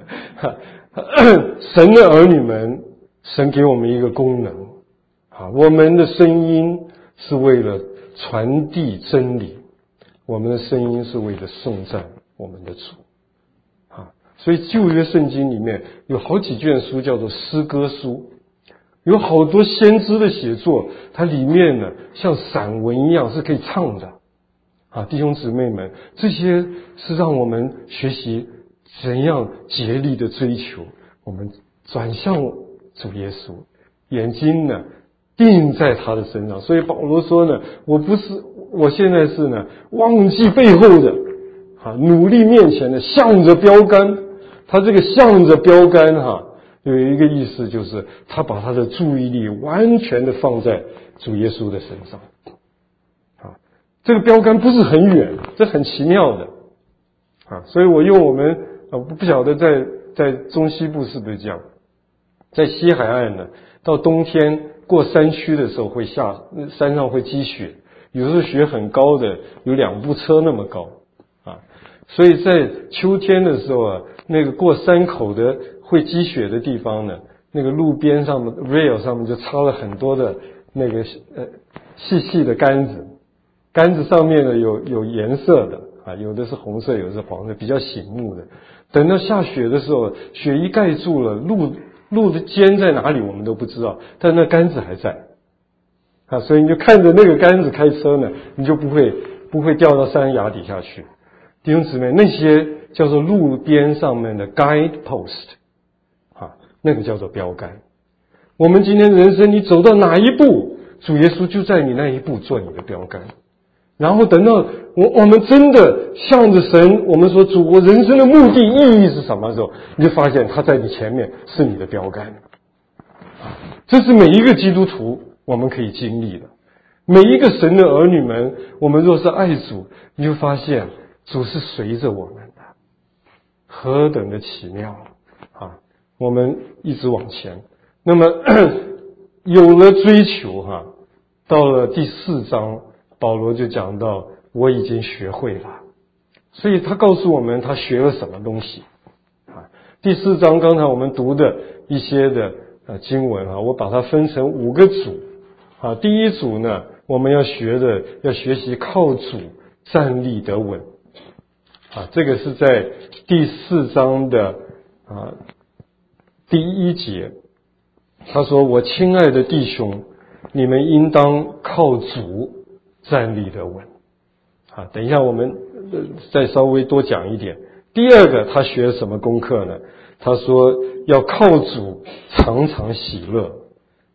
神的儿女们，神给我们一个功能，啊，我们的声音是为了传递真理，我们的声音是为了颂赞我们的主。啊，所以旧约圣经里面有好几卷书叫做诗歌书，有好多先知的写作，它里面呢像散文一样是可以唱的。啊，弟兄姊妹们，这些是让我们学习怎样竭力的追求，我们转向主耶稣，眼睛呢定在他的身上。所以保罗说呢，我不是，我现在是呢忘记背后的，啊，努力面前的，向着标杆。他这个向着标杆哈，有一个意思就是他把他的注意力完全的放在主耶稣的身上。这个标杆不是很远，这很奇妙的啊！所以我用我们啊，不晓得在在中西部是不是这样，在西海岸呢，到冬天过山区的时候会下山上会积雪，有时候雪很高的，有两部车那么高啊！所以在秋天的时候啊，那个过山口的会积雪的地方呢，那个路边上的 rail 上面就插了很多的那个呃细细的杆子。杆子上面呢有有颜色的啊，有的是红色，有的是黄色，比较醒目的。等到下雪的时候，雪一盖住了，路路的尖在哪里我们都不知道，但那杆子还在啊，所以你就看着那个杆子开车呢，你就不会不会掉到山崖底下去。弟兄姊妹，那些叫做路边上面的 guide post 啊，那个叫做标杆。我们今天人生，你走到哪一步，主耶稣就在你那一步做你的标杆。然后等到我我们真的向着神，我们说主，我人生的目的意义是什么时候，你就发现他在你前面是你的标杆。这是每一个基督徒我们可以经历的，每一个神的儿女们，我们若是爱主，你就发现主是随着我们的，何等的奇妙啊！我们一直往前，那么有了追求哈，到了第四章。保罗就讲到我已经学会了，所以他告诉我们他学了什么东西啊。第四章刚才我们读的一些的呃经文啊，我把它分成五个组啊。第一组呢，我们要学的要学习靠主站立得稳啊，这个是在第四章的啊第一节，他说：我亲爱的弟兄，你们应当靠主站立得稳啊！等一下我们再稍微多讲一点。第二个他学什么功课呢？他说要靠主常常喜乐，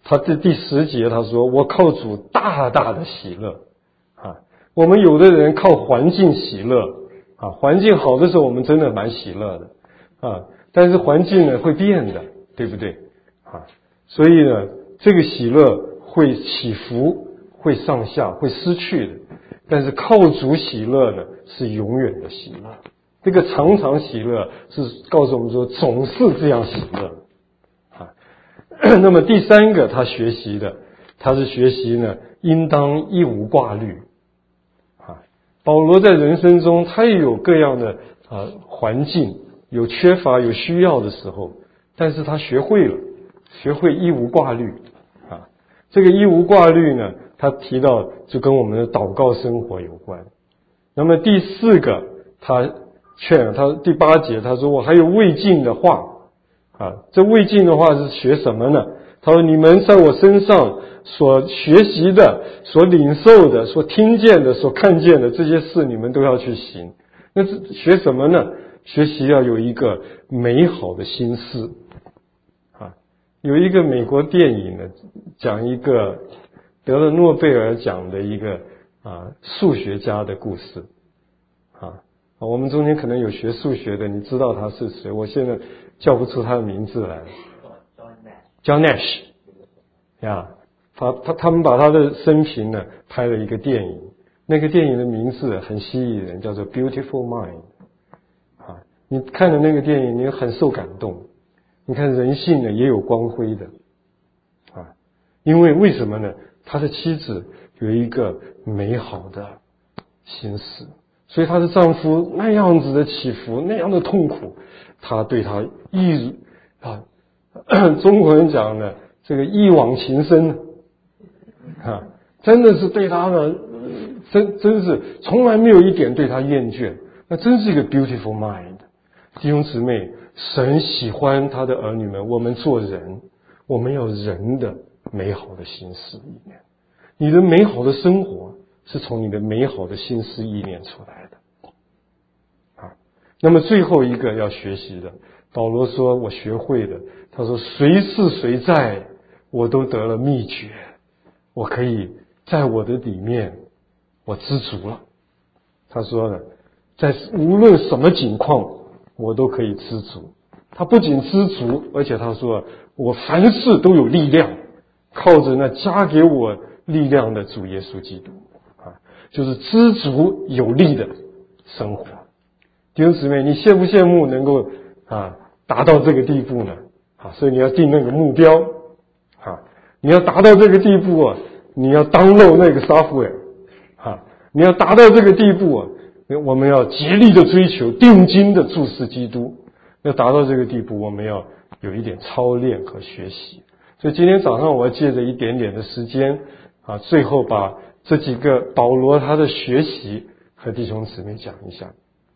他这第十节他说，我靠主大大的喜乐啊。我们有的人靠环境喜乐啊，环境好的时候我们真的蛮喜乐的啊，但是环境呢会变的，对不对啊？所以呢，这个喜乐会起伏，会上下，会失去的。但是靠主喜乐呢，是永远的喜乐。这个常常喜乐是告诉我们说，总是这样喜乐啊。那么第三个他学习的，他是学习呢，应当一无挂虑啊。保罗在人生中，他也有各样的啊环境，有缺乏、有需要的时候，但是他学会了，学会一无挂虑啊。这个一无挂虑呢，他提到就跟我们的祷告生活有关。那么第四个，他劝他第八节，他说我还有未尽的话啊。这未尽的话是学什么呢？他说你们在我身上所学习的、所领受的、所听见的、所看见的这些事，你们都要去行。那学什么呢？学习要有一个美好的心思啊。有一个美国电影呢，讲一个得了诺贝尔奖的一个啊数学家的故事啊。我们中间可能有学数学的，你知道他是谁？我现在叫不出他的名字来。John Nash， 呀，他他他们把他的生平呢拍了一个电影，那个电影的名字很吸引人，叫做 Beautiful Mind。啊，你看了那个电影，你很受感动。你看人性呢也有光辉的，啊，因为为什么呢？他的妻子有一个美好的心思。所以她的丈夫那样子的起伏，那样的痛苦，她对他一啊，中国人讲的这个一往情深啊，真的是对他呢，真真是从来没有一点对他厌倦，那真是一个 beautiful mind。弟兄姊妹，神喜欢他的儿女们，我们做人，我们要人的美好的心思意念，你的美好的生活是从你的美好的心思意念出来的啊。那么最后一个要学习的，保罗说我学会的，他说随是谁在，我都得了秘诀，我可以在我的里面我知足了。他说呢，在无论什么境况我都可以知足。他不仅知足，而且他说我凡事都有力量，靠着那加给我力量的主耶稣基督啊，就是知足有力的生活。弟兄姊妹，你羡不羡慕能够啊达到这个地步呢？啊，所以你要定那个目标啊，你要达到这个地步啊，你要download那个 software 啊，你要达到这个地步啊，我们要竭力的追求，定睛的注视基督。要达到这个地步，我们要有一点操练和学习。所以今天早上我要借着一点点的时间啊，最后把这几个保罗他的学习和弟兄姊妹讲一下。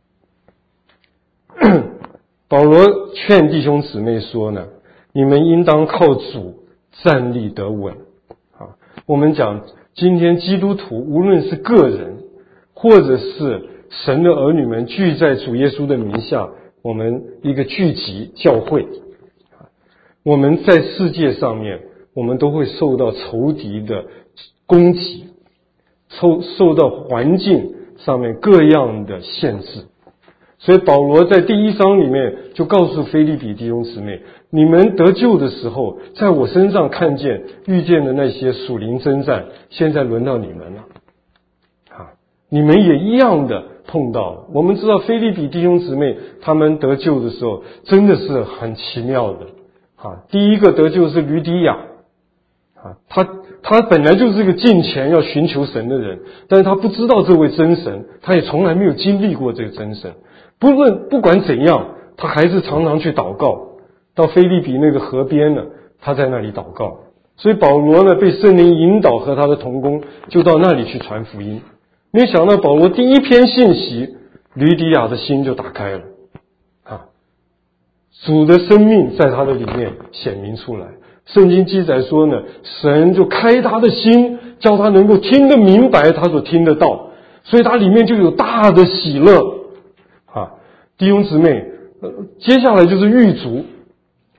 保罗劝弟兄姊妹说呢，你们应当靠主站立得稳啊。我们讲今天基督徒无论是个人或者是神的儿女们聚在主耶稣的名下，我们一个聚集教会，我们在世界上面我们都会受到仇敌的攻击，受受到环境上面各样的限制。所以保罗在第一章里面就告诉腓立比弟兄姊妹，你们得救的时候在我身上看见遇见的那些属灵征战，现在轮到你们了啊，你们也一样的碰到了。我们知道腓立比弟兄姊妹他们得救的时候真的是很奇妙的啊。第一个得救是吕底亚啊，他他本来就是一个敬虔要寻求神的人，但是他不知道这位真神，他也从来没有经历过这个真神。不论不管怎样，他还是常常去祷告。到腓立比那个河边呢，他在那里祷告。所以保罗呢被圣灵引导和他的同工就到那里去传福音。没想到保罗第一篇信息，吕底亚的心就打开了啊，主的生命在他的里面显明出来。圣经记载说呢，神就开他的心，叫他能够听得明白他所听得到，所以他里面就有大的喜乐啊。弟兄姊妹，呃，接下来就是狱卒啊。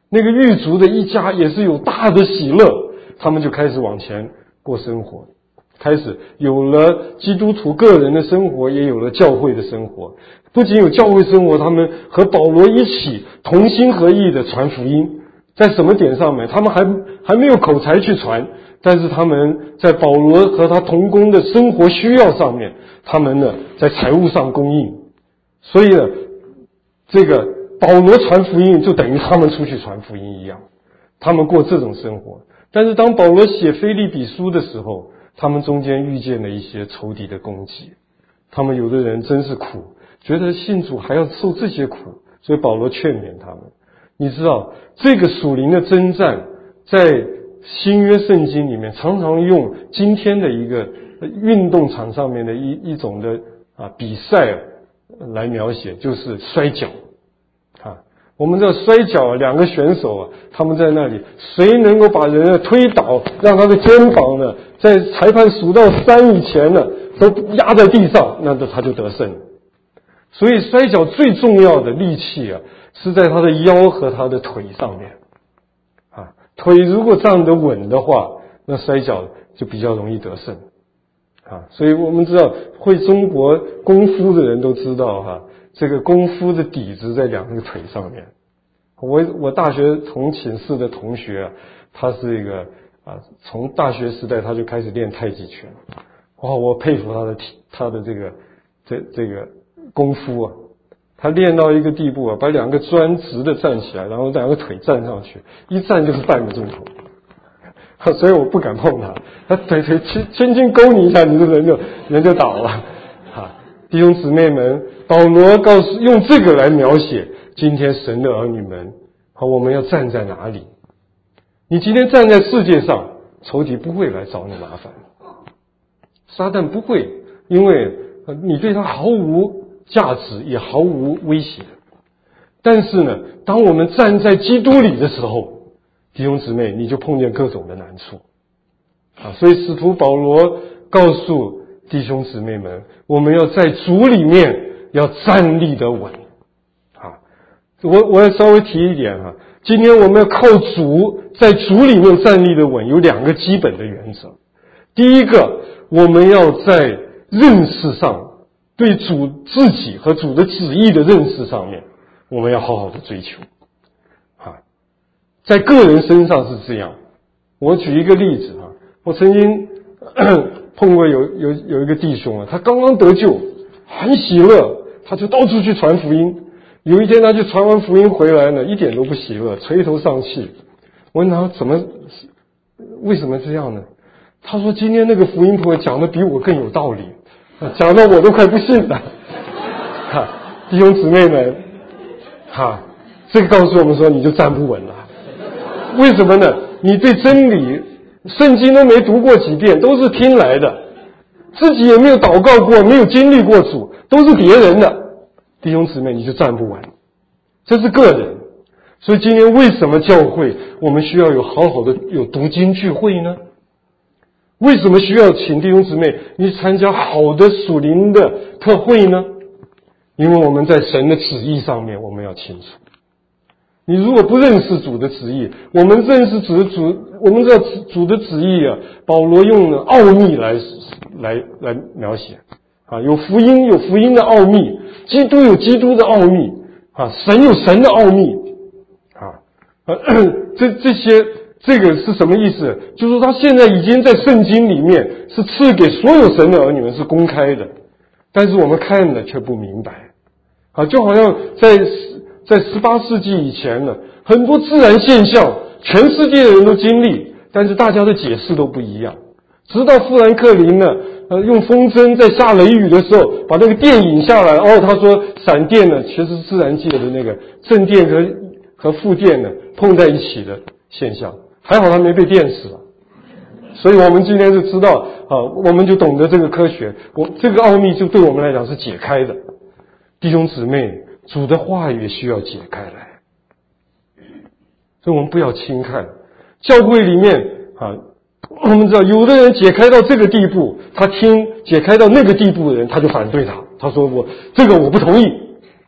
那个狱卒的一家也是有大的喜乐，他们就开始往前过生活，开始有了基督徒个人的生活，也有了教会的生活。不仅有教会生活，他们和保罗一起同心合意的传福音。在什么点上面？他们还还没有口才去传，但是他们在保罗和他同工的生活需要上面，他们呢在财务上供应。所以呢，这个保罗传福音就等于他们出去传福音一样，他们过这种生活。但是当保罗写腓立比书的时候，他们中间遇见了一些仇敌的攻击，他们有的人真是苦，觉得信主还要受这些苦，所以保罗劝勉他们。你知道这个属灵的征战在新约圣经里面常常用今天的一个运动场上面的一一种的啊比赛来描写，就是摔跤啊。我们知道摔跤两个选手啊，他们在那里谁能够把人推倒，让他的肩膀呢在裁判数到三以前呢都压在地上，那他就得胜。所以摔跤最重要的力气啊是在他的腰和他的腿上面啊，腿如果站得稳的话，那摔跤就比较容易得胜啊。所以我们知道会中国功夫的人都知道哈、啊，这个功夫的底子在两个腿上面。我我大学同寝室的同学啊，他是一个啊，从大学时代他就开始练太极拳，哇，我佩服他的体他的这个这这个功夫啊。他练到一个地步啊，把两个砖直的站起来，然后两个腿站上去，一站就是半个钟头，所以我不敢碰他。他腿腿轻轻轻勾你一下，你的人就人就倒了。哈，弟兄姊妹们，保罗告诉用这个来描写今天神的儿女们，好，我们要站在哪里？你今天站在世界上，仇敌不会来找你麻烦，撒旦不会，因为你对他毫无价值也毫无威胁。但是呢，当我们站在基督里的时候，弟兄姊妹，你就碰见各种的难处啊。所以使徒保罗告诉弟兄姊妹们，我们要在主里面要站立得稳啊。我我要稍微提一点哈、啊，今天我们要靠主在主里面站立得稳，有两个基本的原则。第一个，我们要在认识上，对主自己和主的旨意的认识上面，我们要好好的追求啊。在个人身上是这样，我举一个例子啊，我曾经碰过有有有一个弟兄啊，他刚刚得救，很喜乐，他就到处去传福音。有一天他就传完福音回来呢，一点都不喜乐，垂头丧气。我问他怎么为什么这样呢？他说今天那个福音朋友讲的比我更有道理，讲到我都快不信了。哈，弟兄姊妹们，哈，这个告诉我们说你就站不稳了。为什么呢？你对真理圣经都没读过几遍，都是听来的，自己也没有祷告过，没有经历过主，都是别人的，弟兄姊妹你就站不稳，这是个人。所以今天为什么教会我们需要有好好的有读经聚会呢？为什么需要请弟兄姊妹你参加好的属灵的特会呢？因为我们在神的旨意上面我们要清楚。你如果不认识主的旨意，我们认识主的主，我们知道主的旨意啊，保罗用了奥秘来来来描写啊，有福音有福音的奥秘，基督有基督的奥秘啊，神有神的奥秘啊，这这些这个是什么意思？就是说他现在已经在圣经里面是赐给所有神的儿女们是公开的，但是我们看了却不明白啊，就好像在在十八世纪以前呢，很多自然现象全世界的人都经历，但是大家的解释都不一样。直到富兰克林呢呃，用风筝在下雷雨的时候把那个电引下来，哦，他说闪电呢其实是自然界的那个正电和和负电呢碰在一起的现象，还好他没被电死了。所以我们今天就知道啊，我们就懂得这个科学，我这个奥秘就对我们来讲是解开的。弟兄姊妹，主的话语也需要解开来，所以我们不要轻看。教会里面啊，我们知道有的人解开到这个地步，他听解开到那个地步的人他就反对他，他说我这个我不同意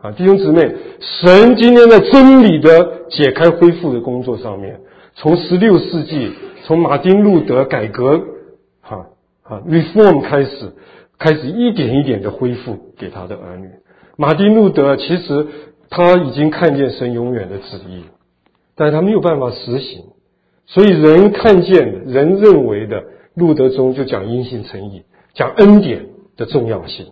啊，弟兄姊妹，神今天在真理的解开恢复的工作上面，从十六世纪，从马丁路德改革啊啊 reform 开始，开始一点一点的恢复给他的儿女。马丁路德其实他已经看见神永远的旨意，但是他没有办法实行，所以人看见的，人认为的，路德中就讲因信称义，讲恩典的重要性。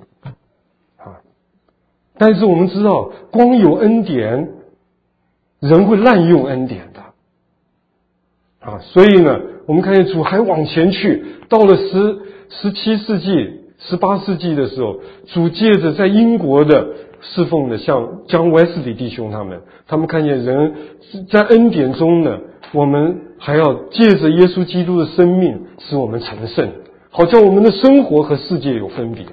但是我们知道，光有恩典，人会滥用恩典的啊。所以呢，我们看见主还往前去，到了十十七世纪、十八世纪的时候，主借着在英国的侍奉的，像江威斯理弟兄他们，他们看见人在恩典中呢，我们还要借着耶稣基督的生命，使我们成圣，好叫我们的生活和世界有分别。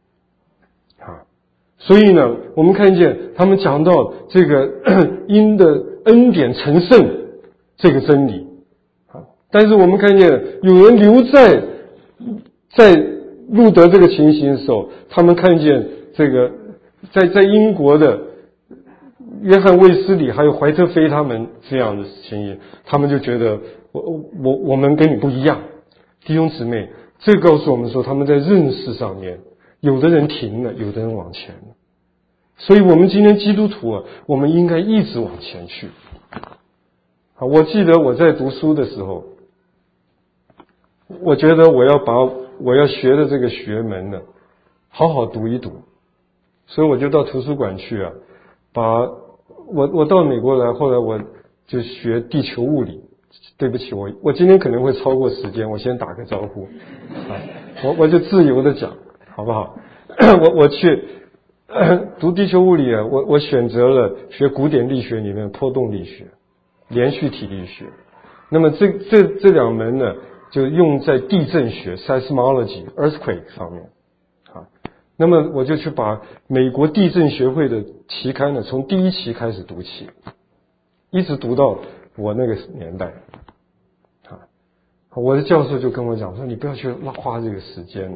所以呢，我们看见他们讲到这个因的恩典成圣这个真理啊，但是我们看见有人留在在路德这个情形的时候，他们看见这个在在英国的约翰卫斯理还有怀特菲他们这样的情形，他们就觉得我我我们跟你不一样，弟兄姊妹，这告诉我们说他们在认识上面。有的人停了，有的人往前了，所以我们今天基督徒啊，我们应该一直往前去。好，我记得我在读书的时候，我觉得我要把我要学的这个学门呢，好好读一读，所以我就到图书馆去啊，把我我到美国来，后来我就学地球物理。对不起，我我今天可能会超过时间，我先打个招呼，啊，我我就自由的讲。好不好？我我去读地球物理啊，我我选择了学古典力学里面的波动力学、连续体力学。那么这这这两门呢，就用在地震学 （seismology、earthquake） 上面啊。那么我就去把美国地震学会的期刊呢，从第一期开始读起，一直读到我那个年代啊。我的教授就跟我讲说：“你不要去花这个时间了。”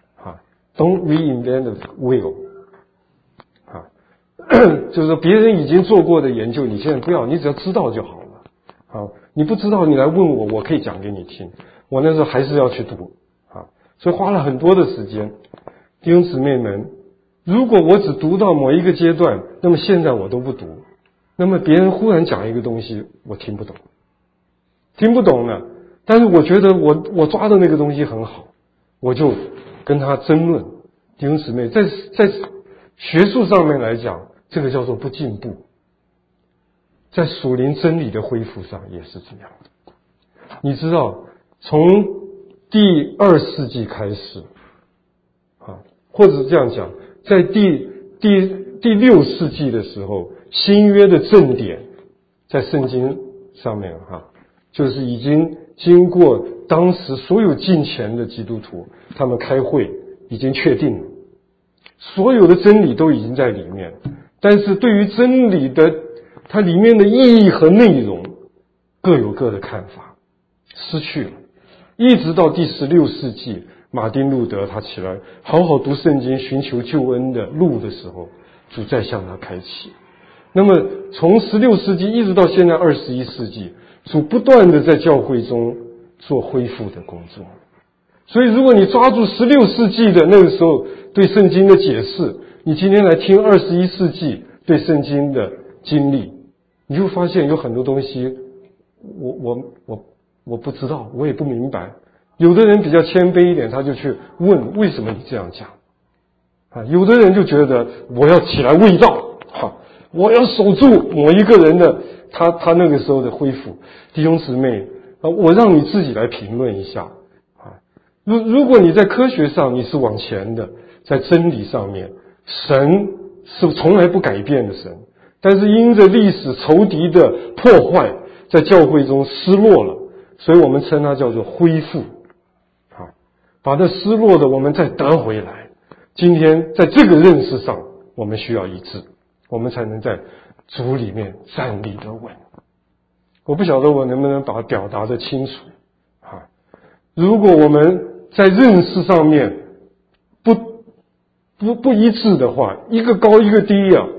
Don't reinvent the wheel， 啊，就是说别人已经做过的研究，你现在不要，你只要知道就好了。好，你不知道你来问我，我可以讲给你听。我那时候还是要去读，啊，所以花了很多的时间。弟兄姊妹们，如果我只读到某一个阶段，那么现在我都不读，那么别人忽然讲一个东西，我听不懂，听不懂了。但是我觉得我我抓的那个东西很好，我就跟他争论。弟兄姊妹，在在学术上面来讲，这个叫做不进步，在属灵真理的恢复上也是这样。你知道，从第二世纪开始啊，或者这样讲，在第第第六世纪的时候，新约的正典在圣经上面哈、啊，就是已经经过当时所有敬虔的基督徒他们开会，已经确定了，所有的真理都已经在里面，但是对于真理的它里面的意义和内容各有各的看法，失去了。一直到第十六世纪，马丁路德他起来好好读圣经，寻求救恩的路的时候，主再向他开启。那么从十六世纪一直到现在二十一世纪，主不断的在教会中做恢复的工作。所以如果你抓住十六世纪的那个时候对圣经的解释，你今天来听二十一世纪对圣经的经历，你就发现有很多东西我我我我不知道，我也不明白。有的人比较谦卑一点，他就去问为什么你这样讲啊？有的人就觉得我要起来卫道，哈，我要守住某一个人的他他那个时候的恢复。弟兄姊妹啊，我让你自己来评论一下啊。如如果你在科学上你是往前的，在真理上面，神是从来不改变的神，但是因着历史仇敌的破坏，在教会中失落了，所以我们称它叫做恢复。好，把那失落的我们再得回来。今天在这个认识上，我们需要一致，我们才能在主里面站立得稳。我不晓得我能不能把它表达得清楚啊？如果我们在认识上面不不不一致的话，一个高一个低啊，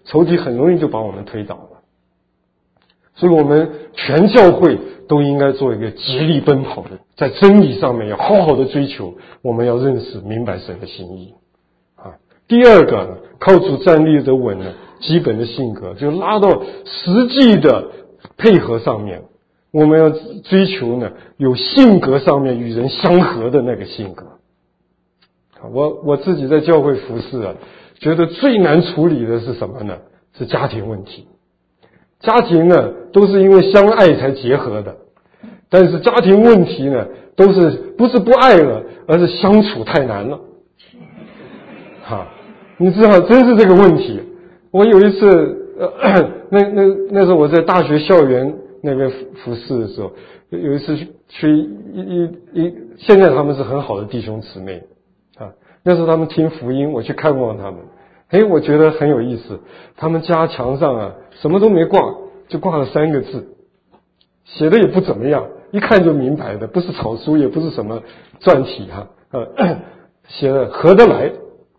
仇敌很容易就把我们推倒了。所以我们全教会都应该做一个竭力奔跑的，在真理上面要好好的追求，我们要认识明白神的心意啊。第二个呢，靠主站立的稳呢，基本的性格就拉到实际的配合上面，我们要追求呢有性格上面与人相合的那个性格。我我自己在教会服侍啊，觉得最难处理的是什么呢？是家庭问题。家庭呢都是因为相爱才结合的，但是家庭问题呢都是不是不爱了，而是相处太难了。哈，你知道真是这个问题。我有一次呃那那那时候我在大学校园那边服侍的时候，有一次去一一一现在他们是很好的弟兄姊妹啊，那时候他们听福音，我去看望他们。哎，我觉得很有意思，他们家墙上啊什么都没挂，就挂了三个字，写的也不怎么样，一看就明白的，不是草书，也不是什么篆体哈，呃，写的合得来。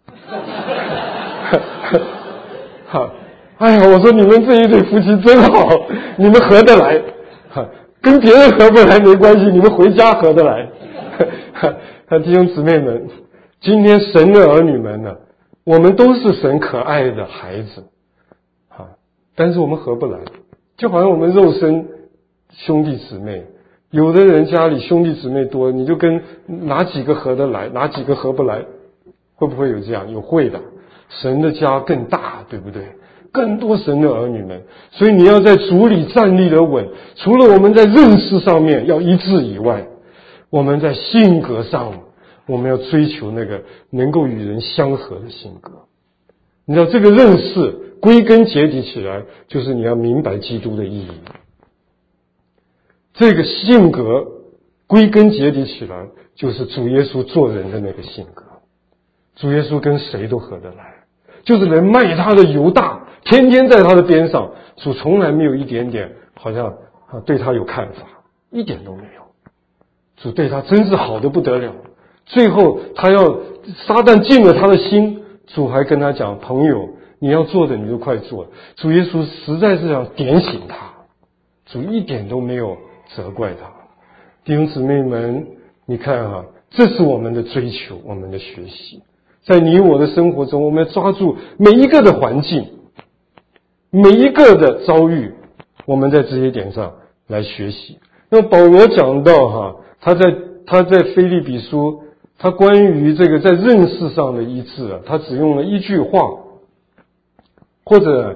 哈，哎呀，我说你们这一对夫妻真好，你们合得来，哈，跟别人合不来没关系，你们回家合得来。哈，弟兄姊妹们，今天神的儿女们呢，我们都是神可爱的孩子，啊，但是我们合不来，就好像我们肉身兄弟姊妹，有的人家里兄弟姊妹多，你就跟哪几个合得来，哪几个合不来，会不会有这样？有会的。神的家更大，对不对？更多神的儿女们，所以你要在主里站立得稳。除了我们在认识上面要一致以外，我们在性格上，我们要追求那个能够与人相合的性格。你知道这个认识归根结底起来，就是你要明白基督的意义。这个性格归根结底起来，就是主耶稣做人的那个性格。主耶稣跟谁都合得来，就是连卖他的犹大，天天在他的边上，主从来没有一点点好像啊对他有看法，一点都没有。主对他真是好得不得了。最后他要撒旦进了他的心，主还跟他讲，朋友，你要做的你就快做。主耶稣实在是想点醒他，主一点都没有责怪他。弟兄姊妹们，你看啊，这是我们的追求，我们的学习。在你我的生活中，我们要抓住每一个的环境，每一个的遭遇，我们在这些点上来学习。那么保罗讲到哈，他在他在腓立比书，他关于这个在认识上的一致啊，他只用了一句话，或者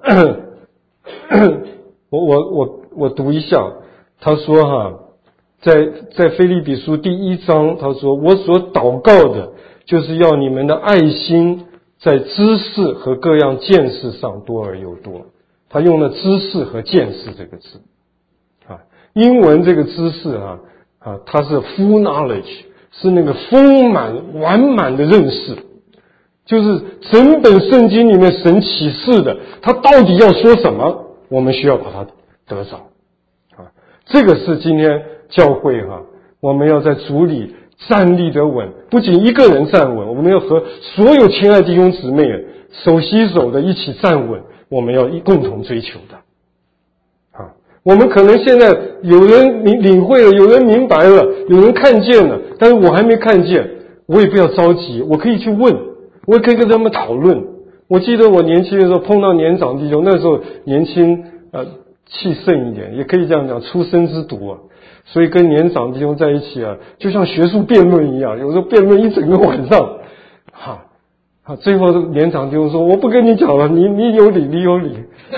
我我我我读一下，他说哈，在在腓立比书第一章，他说我所祷告的，就是要你们的爱心在知识和各样见识上多而又多。他用了知识和见识这个字啊，英文这个知识啊啊，它是 full knowledge， 是那个丰满完满的认识，就是整本圣经里面神启示的，他到底要说什么，我们需要把它得着啊。这个是今天教会哈、啊，我们要在主里站立得稳，不仅一个人站稳，我们要和所有亲爱弟兄姊妹手携手的一起站稳，我们要一共同追求的啊。我们可能现在有人领领会了，有人明白了，有人看见了，但是我还没看见，我也不要着急，我可以去问，我也可以跟他们讨论。我记得我年轻的时候碰到年长弟兄，那时候年轻呃气盛一点，也可以这样讲，初生之犊啊。所以跟年长弟兄在一起啊，就像学术辩论一样，有时候辩论一整个晚上，哈，啊，最后年长弟兄说：“我不跟你讲了，你你有理，你有理。”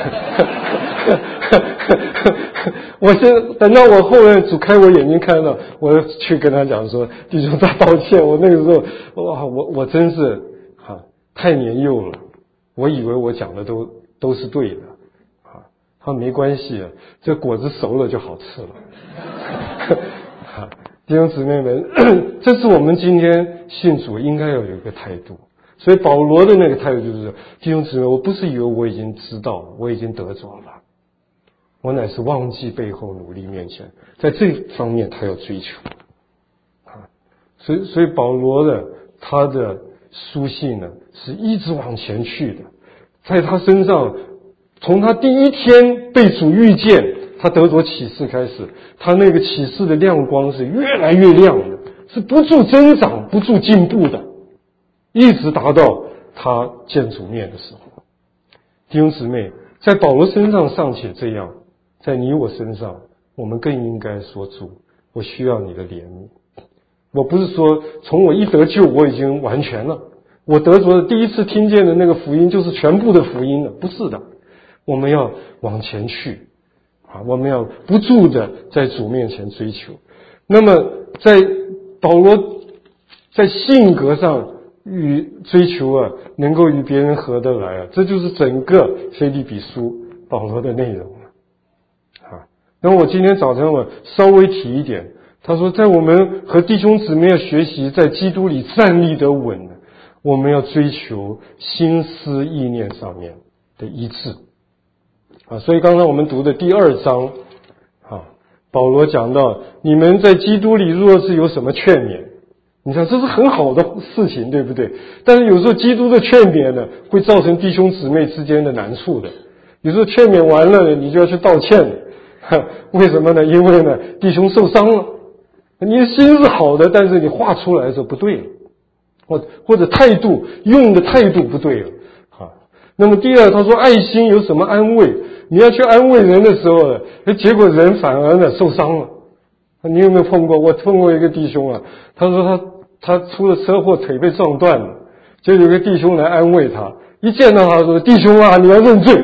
我先等到我后来主开我眼睛看到，我去跟他讲说：“弟兄，再道歉，我那个时候哇，我我真是哈、啊、太年幼了，我以为我讲的都都是对的。”他说没关系，这果子熟了就好吃了。弟兄姊妹们，这是我们今天信主应该要有一个态度。所以保罗的那个态度就是：弟兄姊妹，我不是以为我已经知道了，我已经得着了，我乃是忘记背后努力面前，在这方面他要追求啊。所以，所以保罗的他的书信呢，是一直往前去的。 在他身上，从他第一天被主遇见，他得着启示开始，他那个启示的亮光是越来越亮的，是不住增长、不住进步的，一直达到他见主面的时候。弟兄姊妹，在保罗身上尚且这样，在你我身上，我们更应该说，主，我需要你的怜悯。我不是说从我一得救我已经完全了，我得着的第一次听见的那个福音就是全部的福音了，不是的。我们要往前去啊，我们要不住的在主面前追求。那么在保罗在性格上与追求啊，能够与别人合得来啊，这就是整个腓立比书保罗的内容啊。那么我今天早晨我稍微提一点，他说在我们和弟兄姊妹要学习在基督里站立得稳，我们要追求心思意念上面的一致啊。所以刚才我们读的第二章啊，保罗讲到你们在基督里若是有什么劝勉，你看这是很好的事情，对不对？但是有时候基督的劝勉呢，会造成弟兄姊妹之间的难处的。有时候劝勉完了呢，你就要去道歉了。为什么呢？因为呢，弟兄受伤了。你的心是好的，但是你话出来的时候不对了，或或者态度用的态度不对了啊。那么第二，他说爱心有什么安慰？你要去安慰人的时候呢，结果人反而呢受伤了。你有没有碰过？我碰过一个弟兄啊，他说他他出了车祸，腿被撞断了，就有个弟兄来安慰他，一见到他说：“弟兄啊，你要认罪。”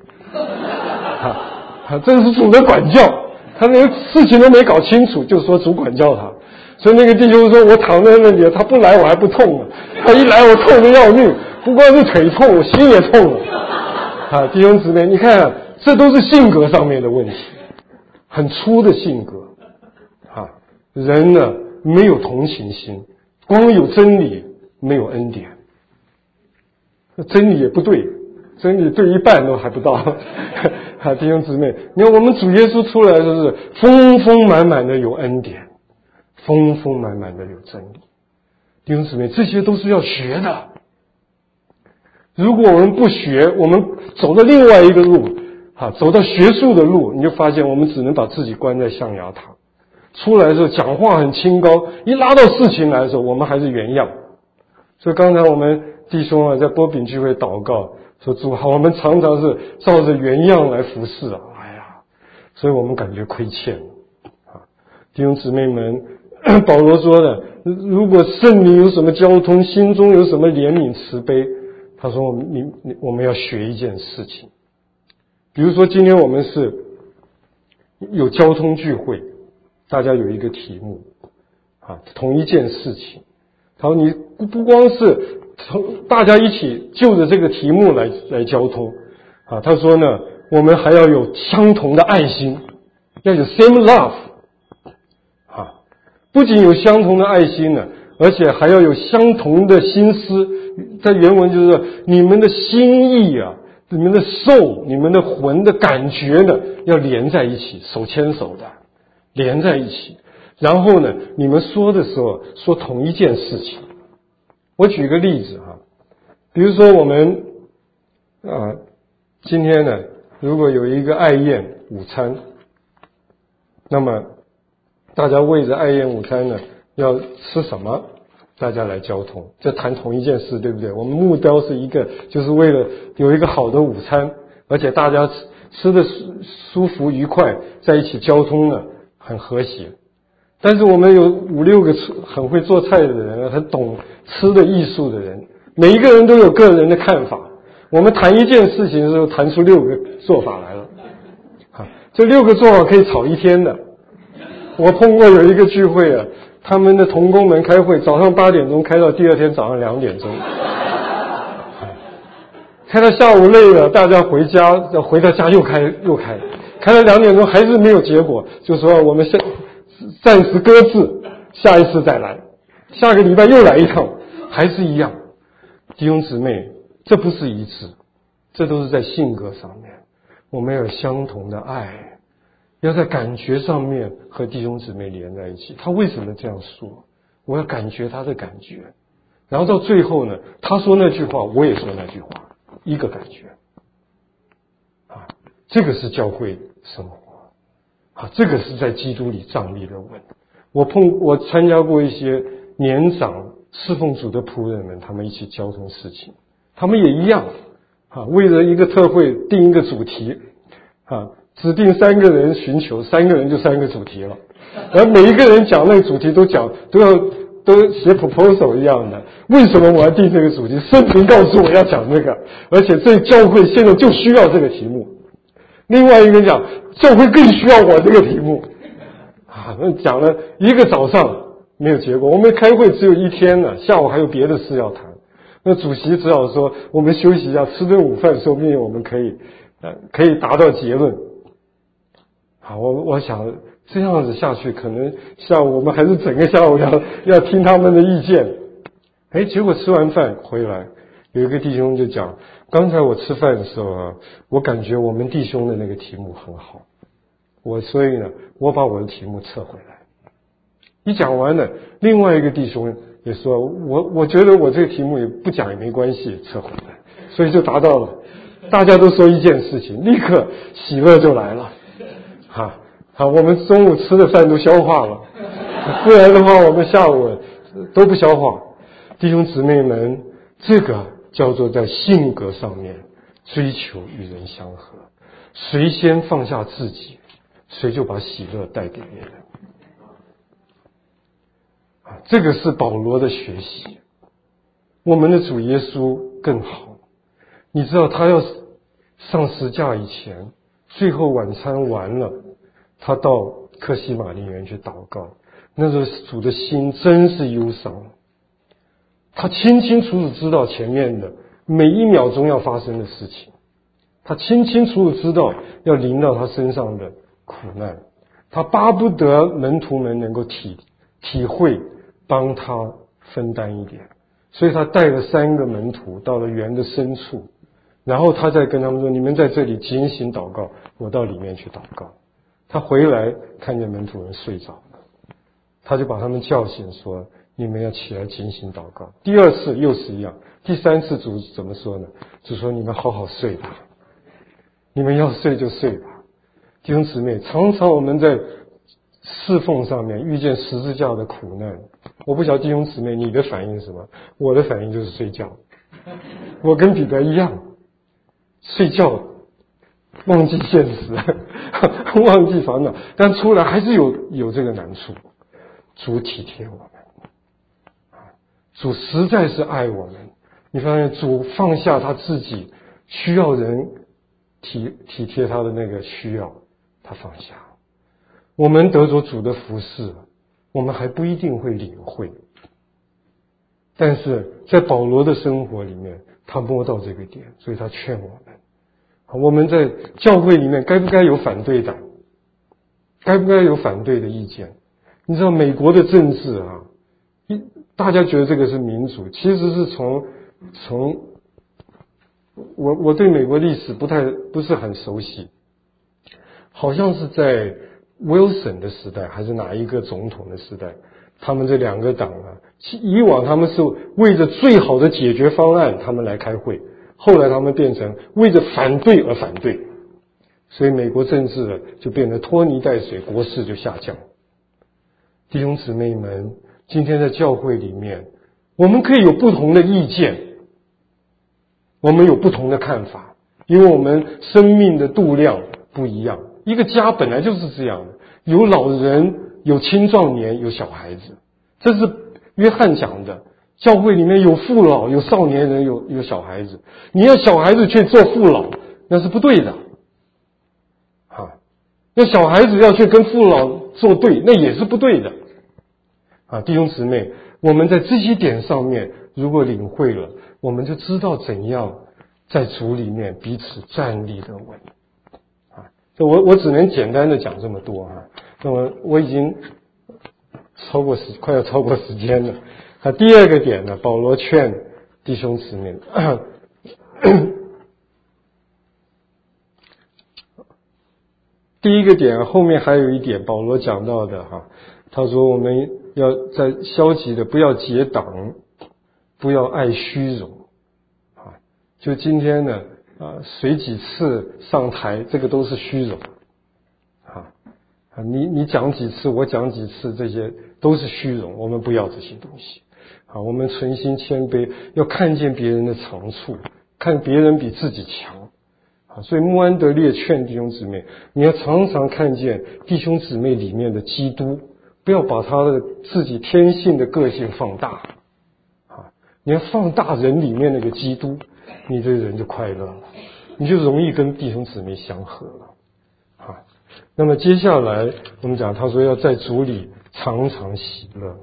啊，这是主的管教。他连事情都没搞清楚，就说主管教他。所以那个弟兄说：“我躺在那里，他不来我还不痛呢，他一来我痛得要命，不光是腿痛，我心也痛了。”啊，弟兄姊妹，你看，这都是性格上面的问题，很粗的性格。啊，人呢没有同情心，光有真理没有恩典。真理也不对，真理对一半都还不到。啊，弟兄姊妹，你看我们主耶稣出来就是丰丰满满的有恩典，丰丰满满的有真理。弟兄姊妹，这些都是要学的。如果我们不学，我们走到另外一个路，啊，走到学术的路，你就发现我们只能把自己关在象牙塔。出来的时候讲话很清高，一拉到事情来的时候，我们还是原样。所以刚才我们弟兄啊，在波饼聚会祷告说：“主好，我们常常是照着原样来服侍啊。”哎呀，所以我们感觉亏欠啊。弟兄姊妹们，保罗说的，如果圣灵有什么交通，心中有什么怜悯慈悲，他说我们你你我们要学一件事情。比如说今天我们是有交通聚会，大家有一个题目啊，同一件事情。他说你不光是大家一起就着这个题目来来交通啊，他说呢，我们还要有相同的爱心，要有 same love 啊，不仅有相同的爱心呢，而且还要有相同的心思。在原文就是说，你们的心意啊，你们的 soul， 你们的魂的感觉呢，要连在一起，手牵手的连在一起。然后呢，你们说的时候说同一件事情。我举个例子哈，比如说我们啊，今天呢，如果有一个爱宴午餐，那么大家为着爱宴午餐呢，要吃什么？大家来交通，这谈同一件事，对不对？我们目标是一个，就是为了有一个好的午餐，而且大家吃吃的舒服愉快，在一起交通呢很和谐。但是我们有五六个很会做菜的人，很懂吃的艺术的人，每一个人都有个人的看法。我们谈一件事情的时候，谈出六个做法来了。啊，这六个做法可以吵一天的。我碰过有一个聚会啊，他们的同工们开会，早上八点钟开到第二天早上两点钟，开到下午累了，大家回家，回到家又开又开，开到两点钟还是没有结果，就说我们下暂时搁置，下一次再来，下个礼拜又来一趟，还是一样。弟兄姊妹，这不是一致，这都是在性格上面，我们要有相同的爱，要在感觉上面和弟兄姊妹连在一起。他为什么这样说？我要感觉他的感觉，然后到最后呢，他说那句话，我也说那句话。 一个感觉啊，这个是教会生活啊，这个是在基督里站立的稳。我碰我参加过一些年长侍奉主的仆人们，他们一起交通事情，他们也一样啊，为了一个特会定一个主题啊，指定三个人寻求，三个人就三个主题了，而每一个人讲那个主题都讲都要都写 proposal 一样的，为什么我要定这个主题？圣经告诉我要讲这个，而且这教会现在就需要这个题目。另外一个人讲，教会更需要我这个题目啊，那讲了一个早上没有结果，我们开会只有一天呢，下午还有别的事要谈。那主席只好说，我们休息一下，吃顿午饭，说不定我们可以呃可以达到结论。好，我我想这样子下去，可能下午我们还是整个下午要要听他们的意见。哎，结果吃完饭回来，有一个弟兄就讲，刚才我吃饭的时候啊，我感觉我们弟兄的那个题目很好，我所以呢，我把我的题目撤回来。一讲完了，另外一个弟兄也说，我我觉得我这个题目也不讲也没关系，撤回来。所以就达到了，大家都说一件事情，立刻喜乐就来了。哈，好，我们中午吃的饭都消化了，不然的话，我们下午都不消化。弟兄姊妹们，这个叫做在性格上面追求与人相合，谁先放下自己，谁就把喜乐带给别人。啊，这个是保罗的学习。我们的主耶稣更好，你知道他要上十架以前，最后晚餐完了，他到客西马尼园去祷告，那时候主的心真是忧伤，他清清楚楚知道前面的每一秒钟要发生的事情，他清清楚楚知道要临到他身上的苦难，他巴不得门徒们能够体体会，帮他分担一点，所以他带了三个门徒到了园的深处，然后他再跟他们说，你们在这里警醒祷告，我到里面去祷告。他回来看见门徒们睡着了，他就把他们叫醒说，你们要起来警醒祷告。第二次又是一样，第三次主怎么说呢？主说，你们好好睡吧，你们要睡就睡吧。弟兄姊妹，常常我们在侍奉上面遇见十字架的苦难，我不晓得弟兄姊妹你的反应是什么，我的反应就是睡觉。我跟彼得一样，睡觉，忘记现实，忘记烦恼，但出来还是有有这个难处。主体贴我们，主实在是爱我们。你发现主放下他自己需要人体体贴他的那个需要，他放下。我们得着主的服侍，我们还不一定会领会，但是在保罗的生活里面，他摸到这个点，所以他劝我们，我们在教会里面该不该有反对党，该不该有反对的意见？你知道美国的政治啊，一大家觉得这个是民主，其实是从从我我对美国历史不太不是很熟悉，好像是在Wilson 的时代还是哪一个总统的时代，他们这两个党啊，以往他们是为着最好的解决方案他们来开会，后来他们变成为着反对而反对，所以美国政治就变得拖泥带水，国势就下降。弟兄姊妹们，今天在教会里面，我们可以有不同的意见，我们有不同的看法，因为我们生命的度量不一样。一个家本来就是这样的，有老人，有青壮年，有小孩子，这是约翰讲的。教会里面有父老，有少年人，有有小孩子。你要小孩子去做父老，那是不对的啊。那小孩子要去跟父老作对，那也是不对的啊。弟兄姊妹，我们在这些点上面如果领会了，我们就知道怎样在主里面彼此站立的稳。我我只能简单的讲这么多啊，那么我已经超过时快要超过时间了啊。第二个点呢，保罗劝弟兄姊妹，第一个点后面还有一点保罗讲到的哈，他说我们要在消极的不要结党，不要爱虚荣啊。 就今天呢啊，谁几次上台，这个都是虚荣啊啊！你你讲几次，我讲几次，这些都是虚荣，我们不要这些东西啊！我们存心谦卑，要看见别人的长处，看别人比自己强啊！所以穆安德烈劝弟兄姊妹，你要常常看见弟兄姊妹里面的基督，不要把他的自己天性的个性放大啊！你要放大人里面那个基督，你这个人就快乐了，你就容易跟弟兄姊妹相合了啊。那么接下来我们讲，他说要在主里常常喜乐。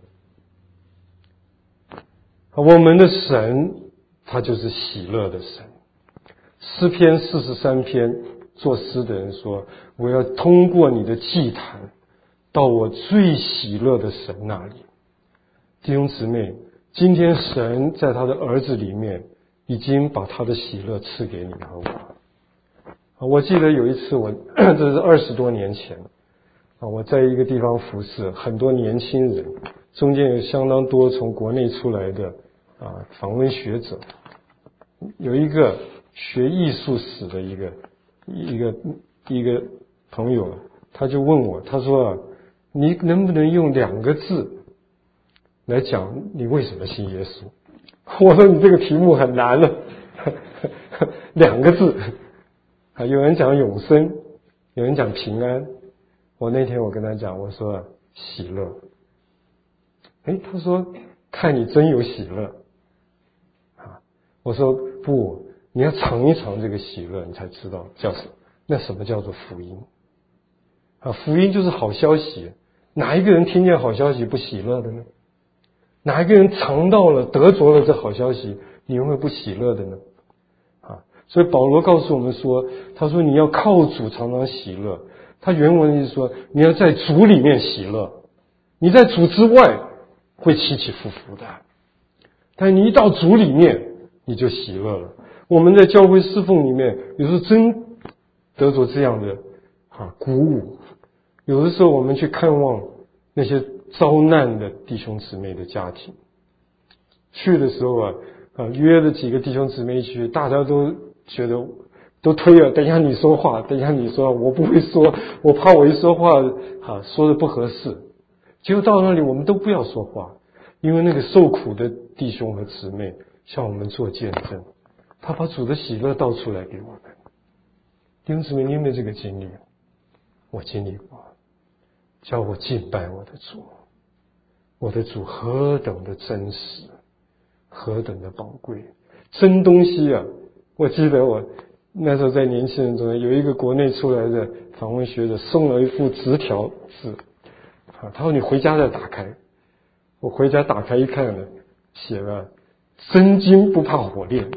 我们的神他就是喜乐的神。诗篇四十三篇作诗的人说，我要通过你的祭坛到我最喜乐的神那里。弟兄姊妹，今天神在他的儿子里面已经把他的喜乐赐给你和我。我记得有一次我这是二十多年前啊，我在一个地方服侍，很多年轻人，中间有相当多从国内出来的啊访问学者，有一个学艺术史的一个一个一个朋友，他就问我，他说啊，你能不能用两个字来讲你为什么信耶稣？我说你这个题目很难了，两个字啊，有人讲永生，有人讲平安。我那天我跟他讲，我说喜乐。哎，他说看你真有喜乐啊。我说不，你要尝一尝这个喜乐，你才知道叫什么。那什么叫做福音啊？福音就是好消息。哪一个人听见好消息不喜乐的呢？哪一个人尝到了得着了这好消息，你会不喜乐的呢？啊，所以保罗告诉我们说，他说你要靠主常常喜乐。他原文是说，你要在主里面喜乐。你在主之外会起起伏伏的，但你一到主里面你就喜乐了。我们在教会侍奉里面有时候真得着这样的啊鼓舞。有的时候我们去看望那些遭难的弟兄姊妹的家庭，去的时候啊啊约了几个弟兄姊妹一起去，大家都觉得都推了，等一下你说话，等一下你说话，我不会说，我怕我一说话啊说的不合适。结果到那里我们都不要说话，因为那个受苦的弟兄和姊妹向我们做见证，他把主的喜乐倒出来给我们。弟兄姊妹，你有没有这个经历？我经历过，叫我敬拜我的主，我的主何等的真实，何等的宝贵。真东西啊，我记得我那时候在年轻人中有一个国内出来的访问学者送了一副纸条纸啊，他说你回家再打开。我回家打开一看呢，写了真金不怕火炼。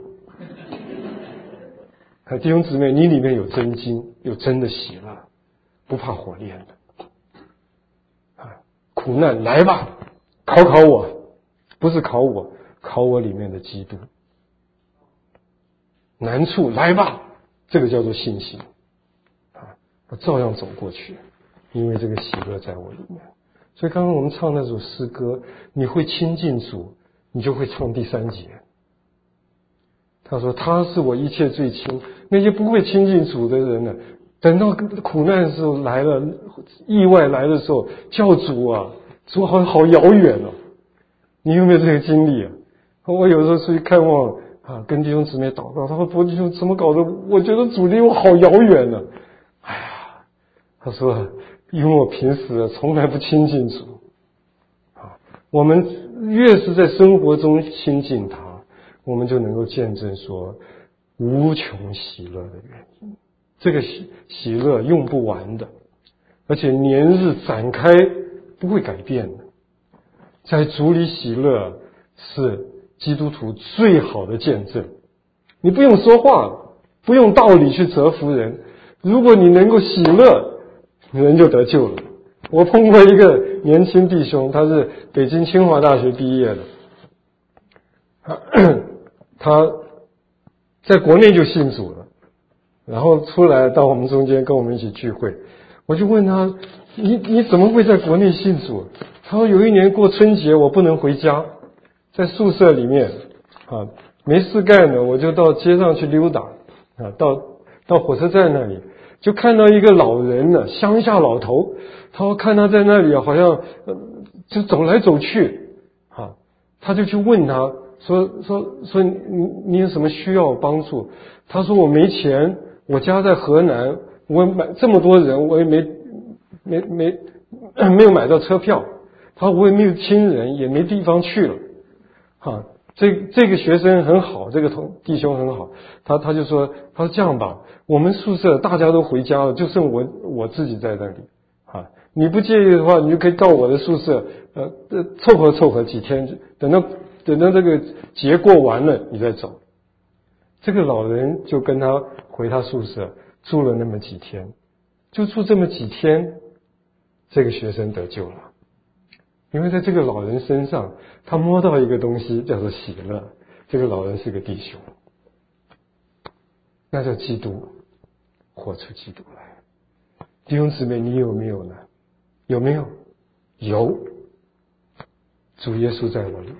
啊，弟兄姊妹，你里面有真金，有真的喜乐，不怕火炼的。啊，苦难来吧，考考我，不是考我，考我里面的基督。难处来吧，这个叫做信心啊，我照样走过去，因为这个喜乐在我里面。所以刚刚我们唱那首诗歌，你会亲近主，你就会唱第三节。他说他是我一切最亲。那些不会亲近主的人呢，等到苦难的时候来了，意外来的时候，叫主啊，主好好遥远哦。你有没有这个经历啊？我有时候出去看望啊，跟弟兄姊妹祷告，他说伯弟兄怎么搞的？我觉得主离我好遥远呢。哎呀，他说因为我平时从来不亲近主啊，我们越是在生活中亲近他，我们就能够见证说无穷喜乐的原因。这个喜喜乐用不完的，而且年日展开不会改变的。在主里喜乐是基督徒最好的见证。你不用说话，不用道理去折服人，如果你能够喜乐，人就得救了。我碰过一个年轻弟兄，他是北京清华大学毕业的，他在国内就信主了，然后出来到我们中间跟我们一起聚会。我就问他，你你怎么会在国内信主？他说有一年过春节我不能回家，在宿舍里面啊， 没事干呢，我就到街上去溜达啊，到到火车站那里，就看到一个老人呢，乡下老头，他说看他在那里好像、呃、就走来走去啊，他就去问他说说说你你有什么需要帮助？他说我没钱，我家在河南，我买这么多人，我也没没没没有买到车票。他说我也没有亲人，也没地方去了。哈，这这个学生很好，这个同弟兄很好，他他就说，他说这样吧，我们宿舍大家都回家了，就剩我我自己在那里。啊，你不介意的话，你就可以到我的宿舍，呃，凑合凑合几天，等到等到这个节过完了，你再走。这个老人就跟他回他宿舍住了那么几天，就住这么几天，这个学生得救了。因为在这个老人身上，他摸到一个东西叫做喜乐。这个老人是个弟兄，那叫基督，活出基督来。弟兄姊妹，你有没有呢？有没有？有。主耶稣在我里面，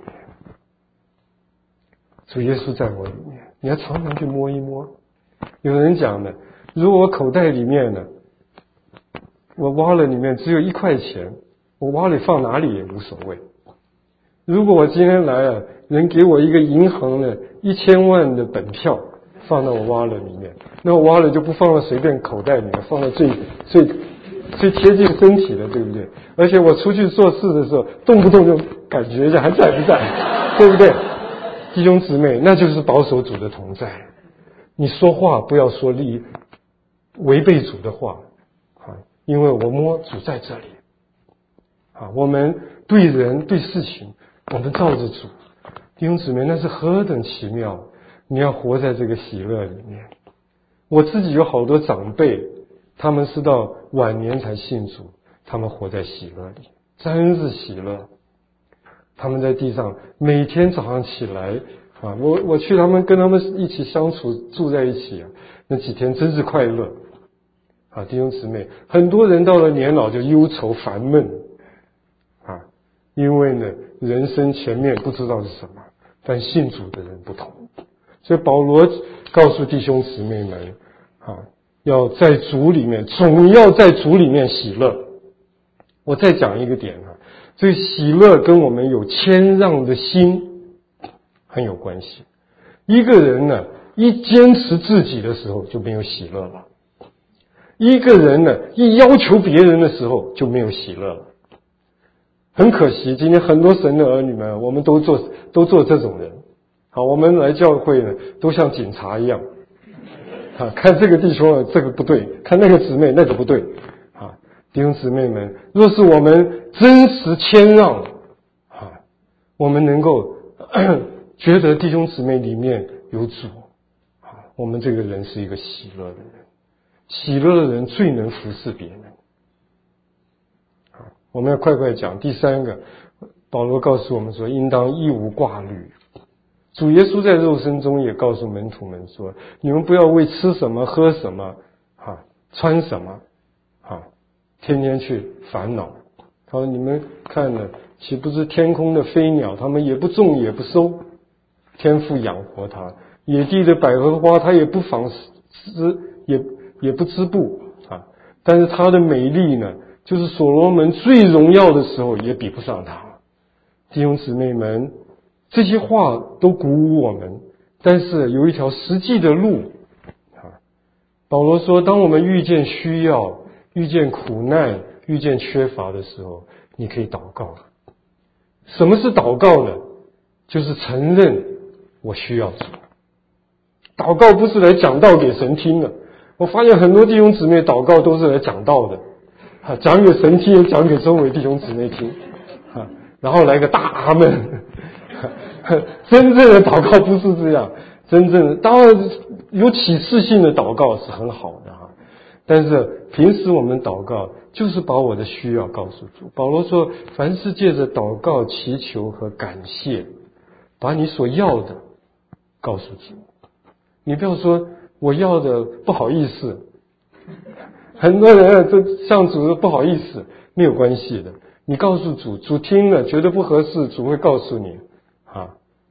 主耶稣在我里面，你要常常去摸一摸。有人讲呢，如果我口袋里面呢，我挖了里面只有一块钱，我挖里放哪里也无所谓。如果我今天来了，人给我一个银行的一千万的本票，放到我挖了里面，那我挖了就不放到随便口袋里面，放到最最最贴近身体的，对不对？而且我出去做事的时候，动不动就感觉一下还在不在，对不对？弟兄姊妹，那就是保守主的同在。你说话不要说利违背主的话啊，因为我摸主在这里啊。我们对人对事情，我们照着主。弟兄姊妹，那是何等奇妙！你要活在这个喜乐里面。我自己有好多长辈，他们是到晚年才信主，他们活在喜乐里，真是喜乐。他们在地上每天早上起来啊，我我去他们跟他们一起相处住在一起啊，那几天真是快乐啊！弟兄姊妹，很多人到了年老就忧愁烦闷啊，因为呢人生前面不知道是什么，但信主的人不同。所以保罗告诉弟兄姊妹们啊，要在主里面，总要在主里面喜乐。我再讲一个点啊，这个喜乐跟我们有谦让的心很有关系。一个人呢，一坚持自己的时候就没有喜乐了；一个人呢，一要求别人的时候就没有喜乐了。很可惜，今天很多神的儿女们，我们都做都做这种人。好，我们来教会呢，都像警察一样，啊，看这个弟兄这个不对，看那个姊妹那个不对，啊，弟兄姊妹们，若是我们真实谦让，啊，我们能够觉得弟兄姊妹里面有主，啊，我们这个人是一个喜乐的人，喜乐的人最能服侍别人。啊，我们要快快讲第三个，保罗告诉我们说，应当一无挂虑。主耶稣在肉身中也告诉门徒们说，你们不要为吃什么喝什么啊穿什么啊天天去烦恼。他说你们看呢，岂不是天空的飞鸟，他们也不种也不收，天父养活它；野地的百合花，它也不纺织也也不织布啊，但是它的美丽呢，就是所罗门最荣耀的时候也比不上它。弟兄姊妹们，这些话都鼓舞我们，但是有一条实际的路啊。保罗说，当我们遇见需要、遇见苦难、遇见缺乏的时候，你可以祷告。什么是祷告呢？就是承认我需要主。祷告不是来讲道给神听的。我发现很多弟兄姊妹祷告都是来讲道的，啊，讲给神听，讲给周围弟兄姊妹听，啊，然后来个大阿们。真正的祷告不是这样，真正的当然有启示性的祷告是很好的哈，但是平时我们祷告就是把我的需要告诉主。保罗说，凡是借着祷告、祈求和感谢，把你所要的告诉主。你不要说我要的不好意思，很多人都向主说不好意思，没有关系的。你告诉主，主听了觉得不合适，主会告诉你啊，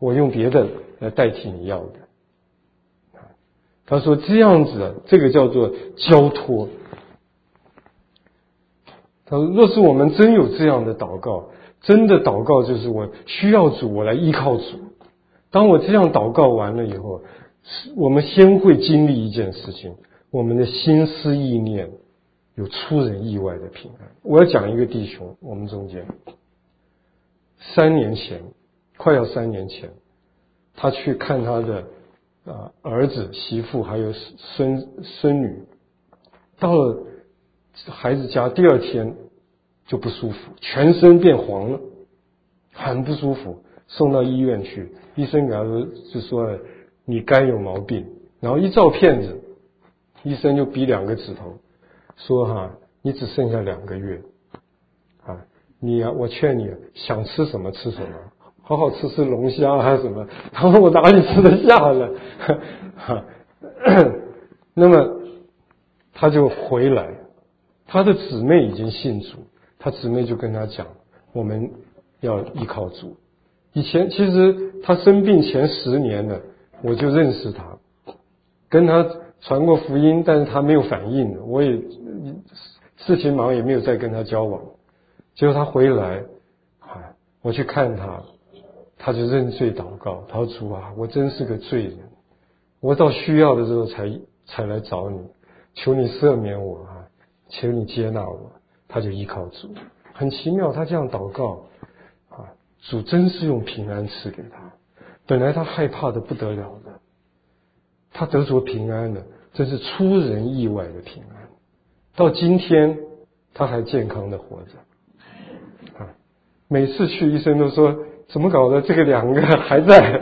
我用别的来代替你要的。他说这样子啊，这个叫做交托。他说若是我们真有这样的祷告，真的祷告就是我需要主，我来依靠主。当我这样祷告完了以后，我们先会经历一件事情，我们的心思意念有出人意外的平安。我要讲一个弟兄，我们中间三年前，快要三年前，他去看他的啊儿子、媳妇还有孙孙女，到了孩子家第二天就不舒服，全身变黄了，很不舒服，送到医院去，医生给他说就说你肝有毛病，然后一照片子，医生就比两个指头，说哈你只剩下两个月啊，你啊我劝你想吃什么吃什么，好好吃吃龙虾还是什么，他说我哪里吃得下了哈，那么他就回来，他的姊妹已经信主，他姊妹就跟他讲，我们要依靠主。以前其实他生病前十年了，我就认识他，跟他传过福音，但是他没有反应，我也事情忙也没有再跟他交往。结果他回来，啊，我去看他，他就认罪祷告，他说主啊，我真是个罪人，我到需要的时候才才来找你，求你赦免我啊，求你接纳我。他就依靠主，很奇妙，他这样祷告啊，主真是用平安赐给他。本来他害怕的不得了的，他得着平安了，真是出人意外的平安。到今天他还健康的活着啊！每次去医生都说怎么搞的，这个两个还在。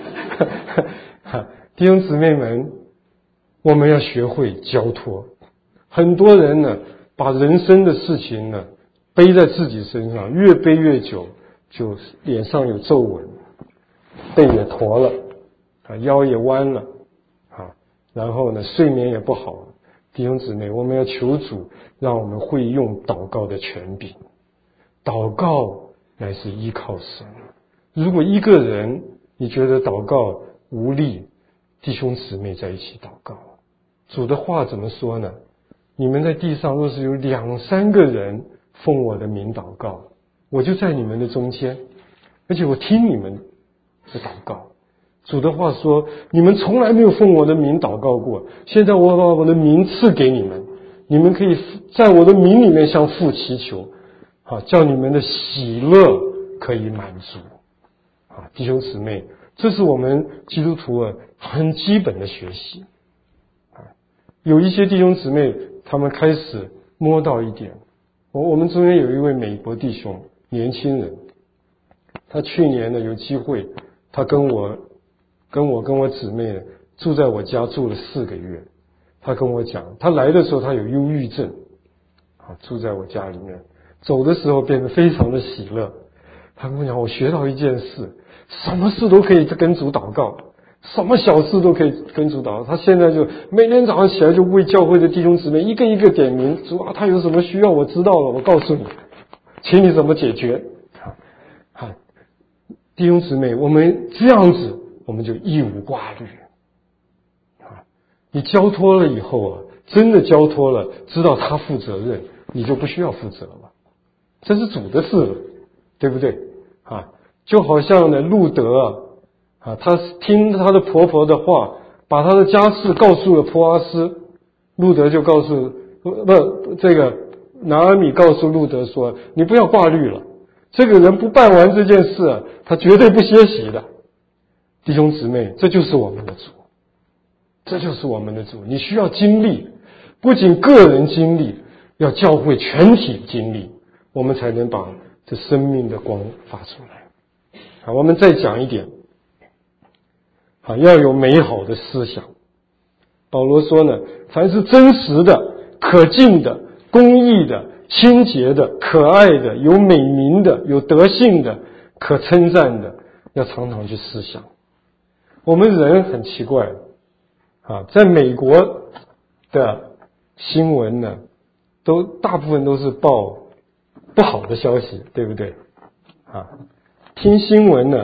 弟兄姊妹们，我们要学会交托。很多人呢，把人生的事情呢背在自己身上，越背越久，就脸上有皱纹，背也驼了，啊，腰也弯了，啊，然后呢，睡眠也不好。弟兄姊妹，我们要求主，让我们会用祷告的权柄。祷告乃是依靠神。如果一个人你觉得祷告无力，弟兄姊妹在一起祷告。主的话怎么说呢？你们在地上若是有两三个人奉我的名祷告，我就在你们的中间，而且我听你们的祷告。主的话说，你们从来没有奉我的名祷告过，现在我把我的名赐给你们，你们可以在我的名里面向父祈求，啊，叫你们的喜乐可以满足。啊，弟兄姊妹，这是我们基督徒啊很基本的学习。啊，有一些弟兄姊妹他们开始摸到一点，我我们中间有一位美国弟兄，年轻人，他去年呢有机会，他跟我跟我跟我姊妹住在我家住了四个月。他跟我讲，他来的时候他有忧郁症，啊，住在我家里面，走的时候变得非常的喜乐。他跟我讲，我学到一件事，什么事都可以跟主祷告，什么小事都可以跟主祷告。他现在就每天早上起来就为教会的弟兄姊妹一个一个点名，主啊，他有什么需要我知道了，我告诉你，请你怎么解决。啊，弟兄姊妹，我们这样子我们就一无挂虑。啊，你交托了以后啊，真的交托了，知道他负责任，你就不需要负责了，这是主的事了，对不对？啊，就好像呢，路德啊，啊，他听他的婆婆的话，把他的家事告诉了波阿斯，路德就告诉不这个拿俄米告诉路德说，你不要挂虑了，这个人不办完这件事啊，他绝对不歇息的。弟兄姊妹，这就是我们的主，这就是我们的主。你需要经历，不仅个人经历，要教会全体经历，我们才能把这生命的光发出来。好，我们再讲一点，好，要有美好的思想。保罗说呢，凡是真实的、可敬的、公义的、清洁的、可爱的、有美名的、有德性的、可称赞的，要常常去思想。我们人很奇怪啊，在美国的新闻呢，都大部分都是报不好的消息，对不对？啊，听新闻呢，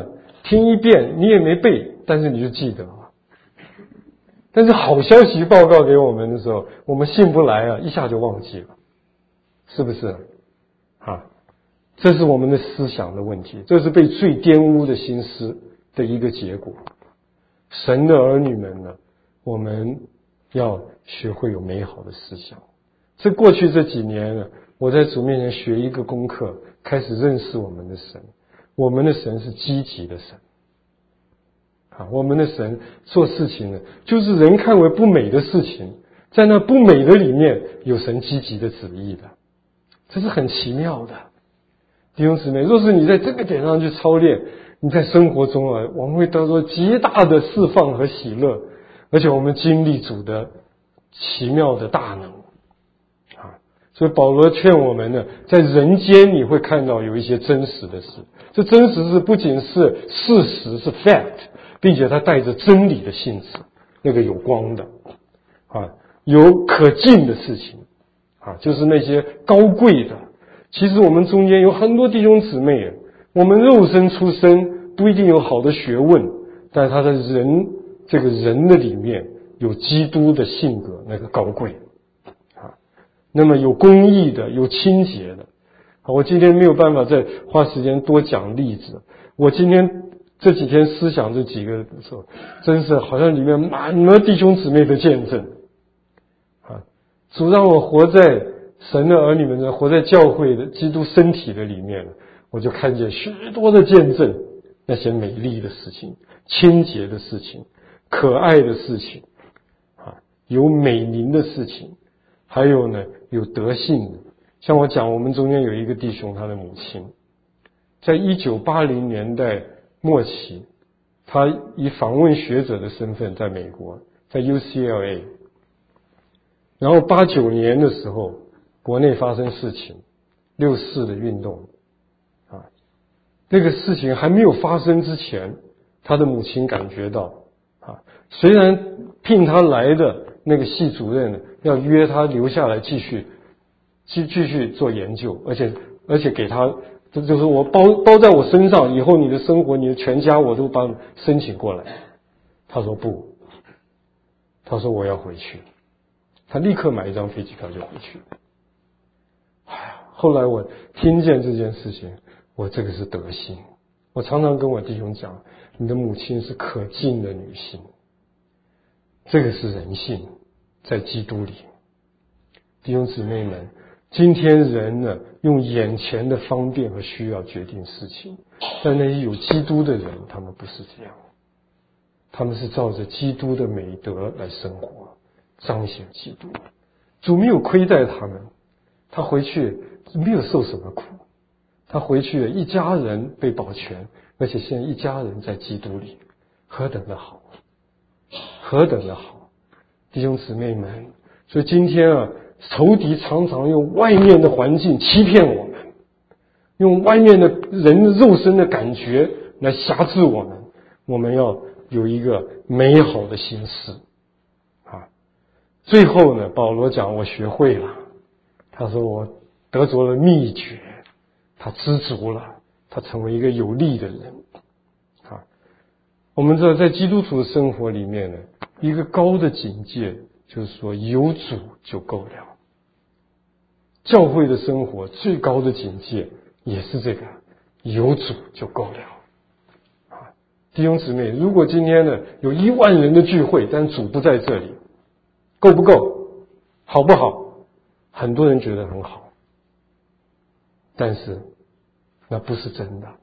听一遍你也没背，但是你就记得了。但是好消息报告给我们的时候，我们信不来啊，一下就忘记了，是不是啊？这是我们的思想的问题，这是被罪玷污的心思的一个结果。神的儿女们呢，我们要学会有美好的思想。这过去这几年呢，我在主面前学一个功课，开始认识我们的神。我们的神是积极的神啊，我们的神做事情呢，就是人看为不美的事情，在那不美的里面有神积极的旨意的，这是很奇妙的。弟兄姊妹，若是你在这个点上去操练，你在生活中啊，我们会得到极大的释放和喜乐，而且我们经历主的奇妙的大能啊。所以保罗劝我们呢，在人间你会看到有一些真实的事，这真实是不仅是事实，是 fact， 并且它带着真理的性质，那个有光的啊，有可敬的事情啊，就是那些高贵的。其实我们中间有很多弟兄姊妹，我们肉身出身不一定有好的学问，但是他的人这个人的里面有基督的性格，那个高贵啊。那么有公义的，有清洁的。我今天没有办法再花时间多讲例子，我今天这几天思想这几个的时候，真是好像里面满了弟兄姊妹的见证啊。主让我活在神的儿女们呢，活在教会的基督身体的里面，我就看见许多的见证，那些美丽的事情、清洁的事情、可爱的事情啊，有美名的事情，还有呢有德性的。像我讲，我们中间有一个弟兄，他的母亲在一九八零年代末期，他以访问学者的身份在美国，在 U C L A， 然后八九年的时候国内发生事情，六四的运动啊，那个事情还没有发生之前，他的母亲感觉到啊，虽然聘他来的那个系主任呢要约他留下来继续继继续做研究，而且而且给他，这就是我包包在我身上，以后你的生活你的全家我都帮你申请过来。他说不，他说我要回去，他立刻买一张飞机票就回去。哎呀，后来我听见这件事情，我这个是德性。我常常跟我弟兄讲，你的母亲是可敬的女性，这个是人性，在基督里。弟兄姊妹们，今天人呢用眼前的方便和需要决定事情，但那些有基督的人，他们不是这样，他们是照着基督的美德来生活，彰显基督。主没有亏待他们，他回去没有受什么苦，他回去一家人被保全，而且现在一家人在基督里，何等的好，何等的好，弟兄姊妹们。所以今天啊，仇敌常常用外面的环境欺骗我们，用外面的人肉身的感觉来辖制我们。我们要有一个美好的心思啊。最后呢，保罗讲我学会了，他说我得着了秘诀，他知足了，他成为一个有力的人啊。我们知道在基督徒的生活里面呢，一个高的境界就是说有主就够了。教会的生活最高的境界也是这个，有主就够了啊。弟兄姊妹，如果今天呢有一万人的聚会，但主不在这里，够不够？好不好？很多人觉得很好，但是那不是真的。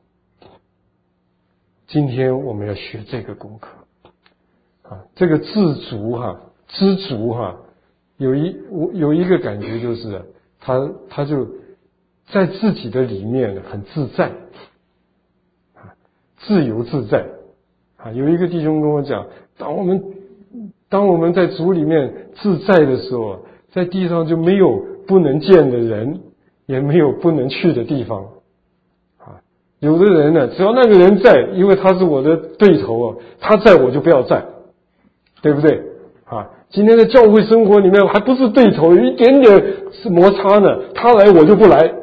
今天我们要学这个功课啊，这个自足哈、知足哈，有一我有一个感觉就是。他他就在自己的里面很自在啊，自由自在啊。有一个弟兄跟我讲，当我们当我们在主里面自在的时候，在地上就没有不能见的人，也没有不能去的地方啊。有的人呢，只要那个人在，因为他是我的对头啊，他在我就不要在，对不对啊？今天的教会生活里面还不是对头，有一点点是摩擦呢，他来我就不来，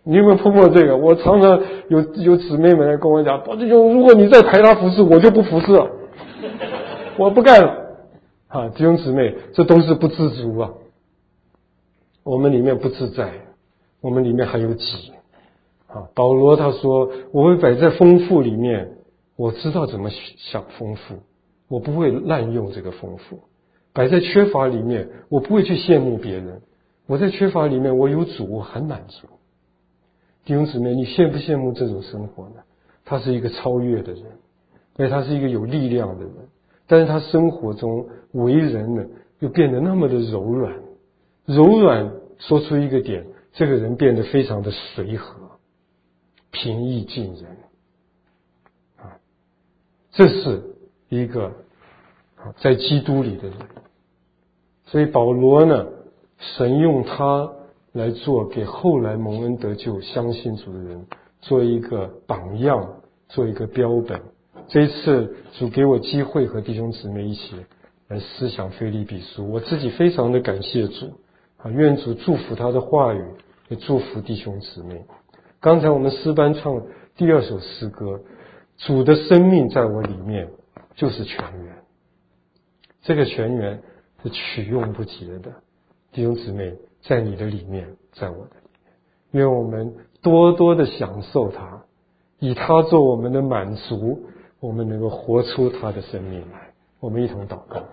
你有没有碰过这个？我常常有有姊妹们来跟我讲，宝弟兄，如果你再抬他服侍，我就不服侍了，我不干了。啊，弟兄姊妹，这都是不知足啊。我们里面不自在，我们里面还有己。啊，保罗他说，我会摆在丰富里面，我知道怎么想丰富，我不会滥用这个丰富。摆在缺乏里面，我不会去羡慕别人。我在缺乏里面，我有主，我很满足。弟兄姊妹，你羡不羡慕这种生活呢？他是一个超越的人，而且他是一个有力量的人，但是他生活中为人呢，又变得那么的柔软。柔软说出一个点，这个人变得非常的随和，平易近人。啊，这是一个在基督里的人。所以保罗呢，神用他来做给后来蒙恩得救相信主的人做一个榜样，做一个标本。这一次主给我机会和弟兄姊妹一起来思想腓立比书，我自己非常的感谢主啊，愿主祝福他的话语，也祝福弟兄姊妹。刚才我们诗班唱第二首诗歌，主的生命在我里面就是泉源，这个泉源是取用不竭的。弟兄姊妹，在你的里面，在我的里面，愿我们多多的享受它，以它做我们的满足，我们能够活出它的生命来。我们一同祷告。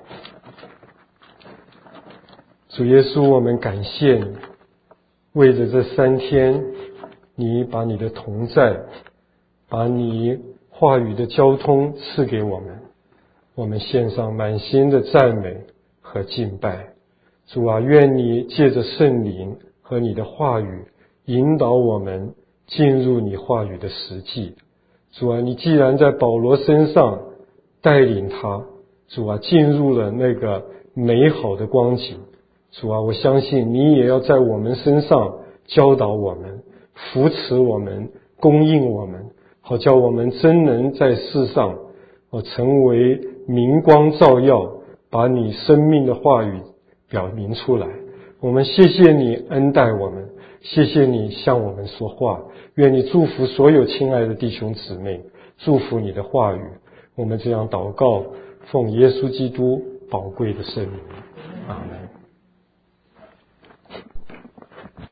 主耶稣，我们感谢你，为着这三天，你把你的同在，把你话语的交通赐给我们，我们献上满心的赞美和敬拜。主啊，愿你借着圣灵和你的话语引导我们进入你话语的实际。主啊，你既然在保罗身上带领他，主啊，进入了那个美好的光景，主啊，我相信你也要在我们身上教导我们，扶持我们，供应我们，好叫我们真能在世上我成为明光照耀，把你生命的话语表明出来。我们谢谢你恩待我们，谢谢你向我们说话，愿你祝福所有亲爱的弟兄姊妹，祝福你的话语。我们这样祷告，奉耶稣基督宝贵的圣名，阿们。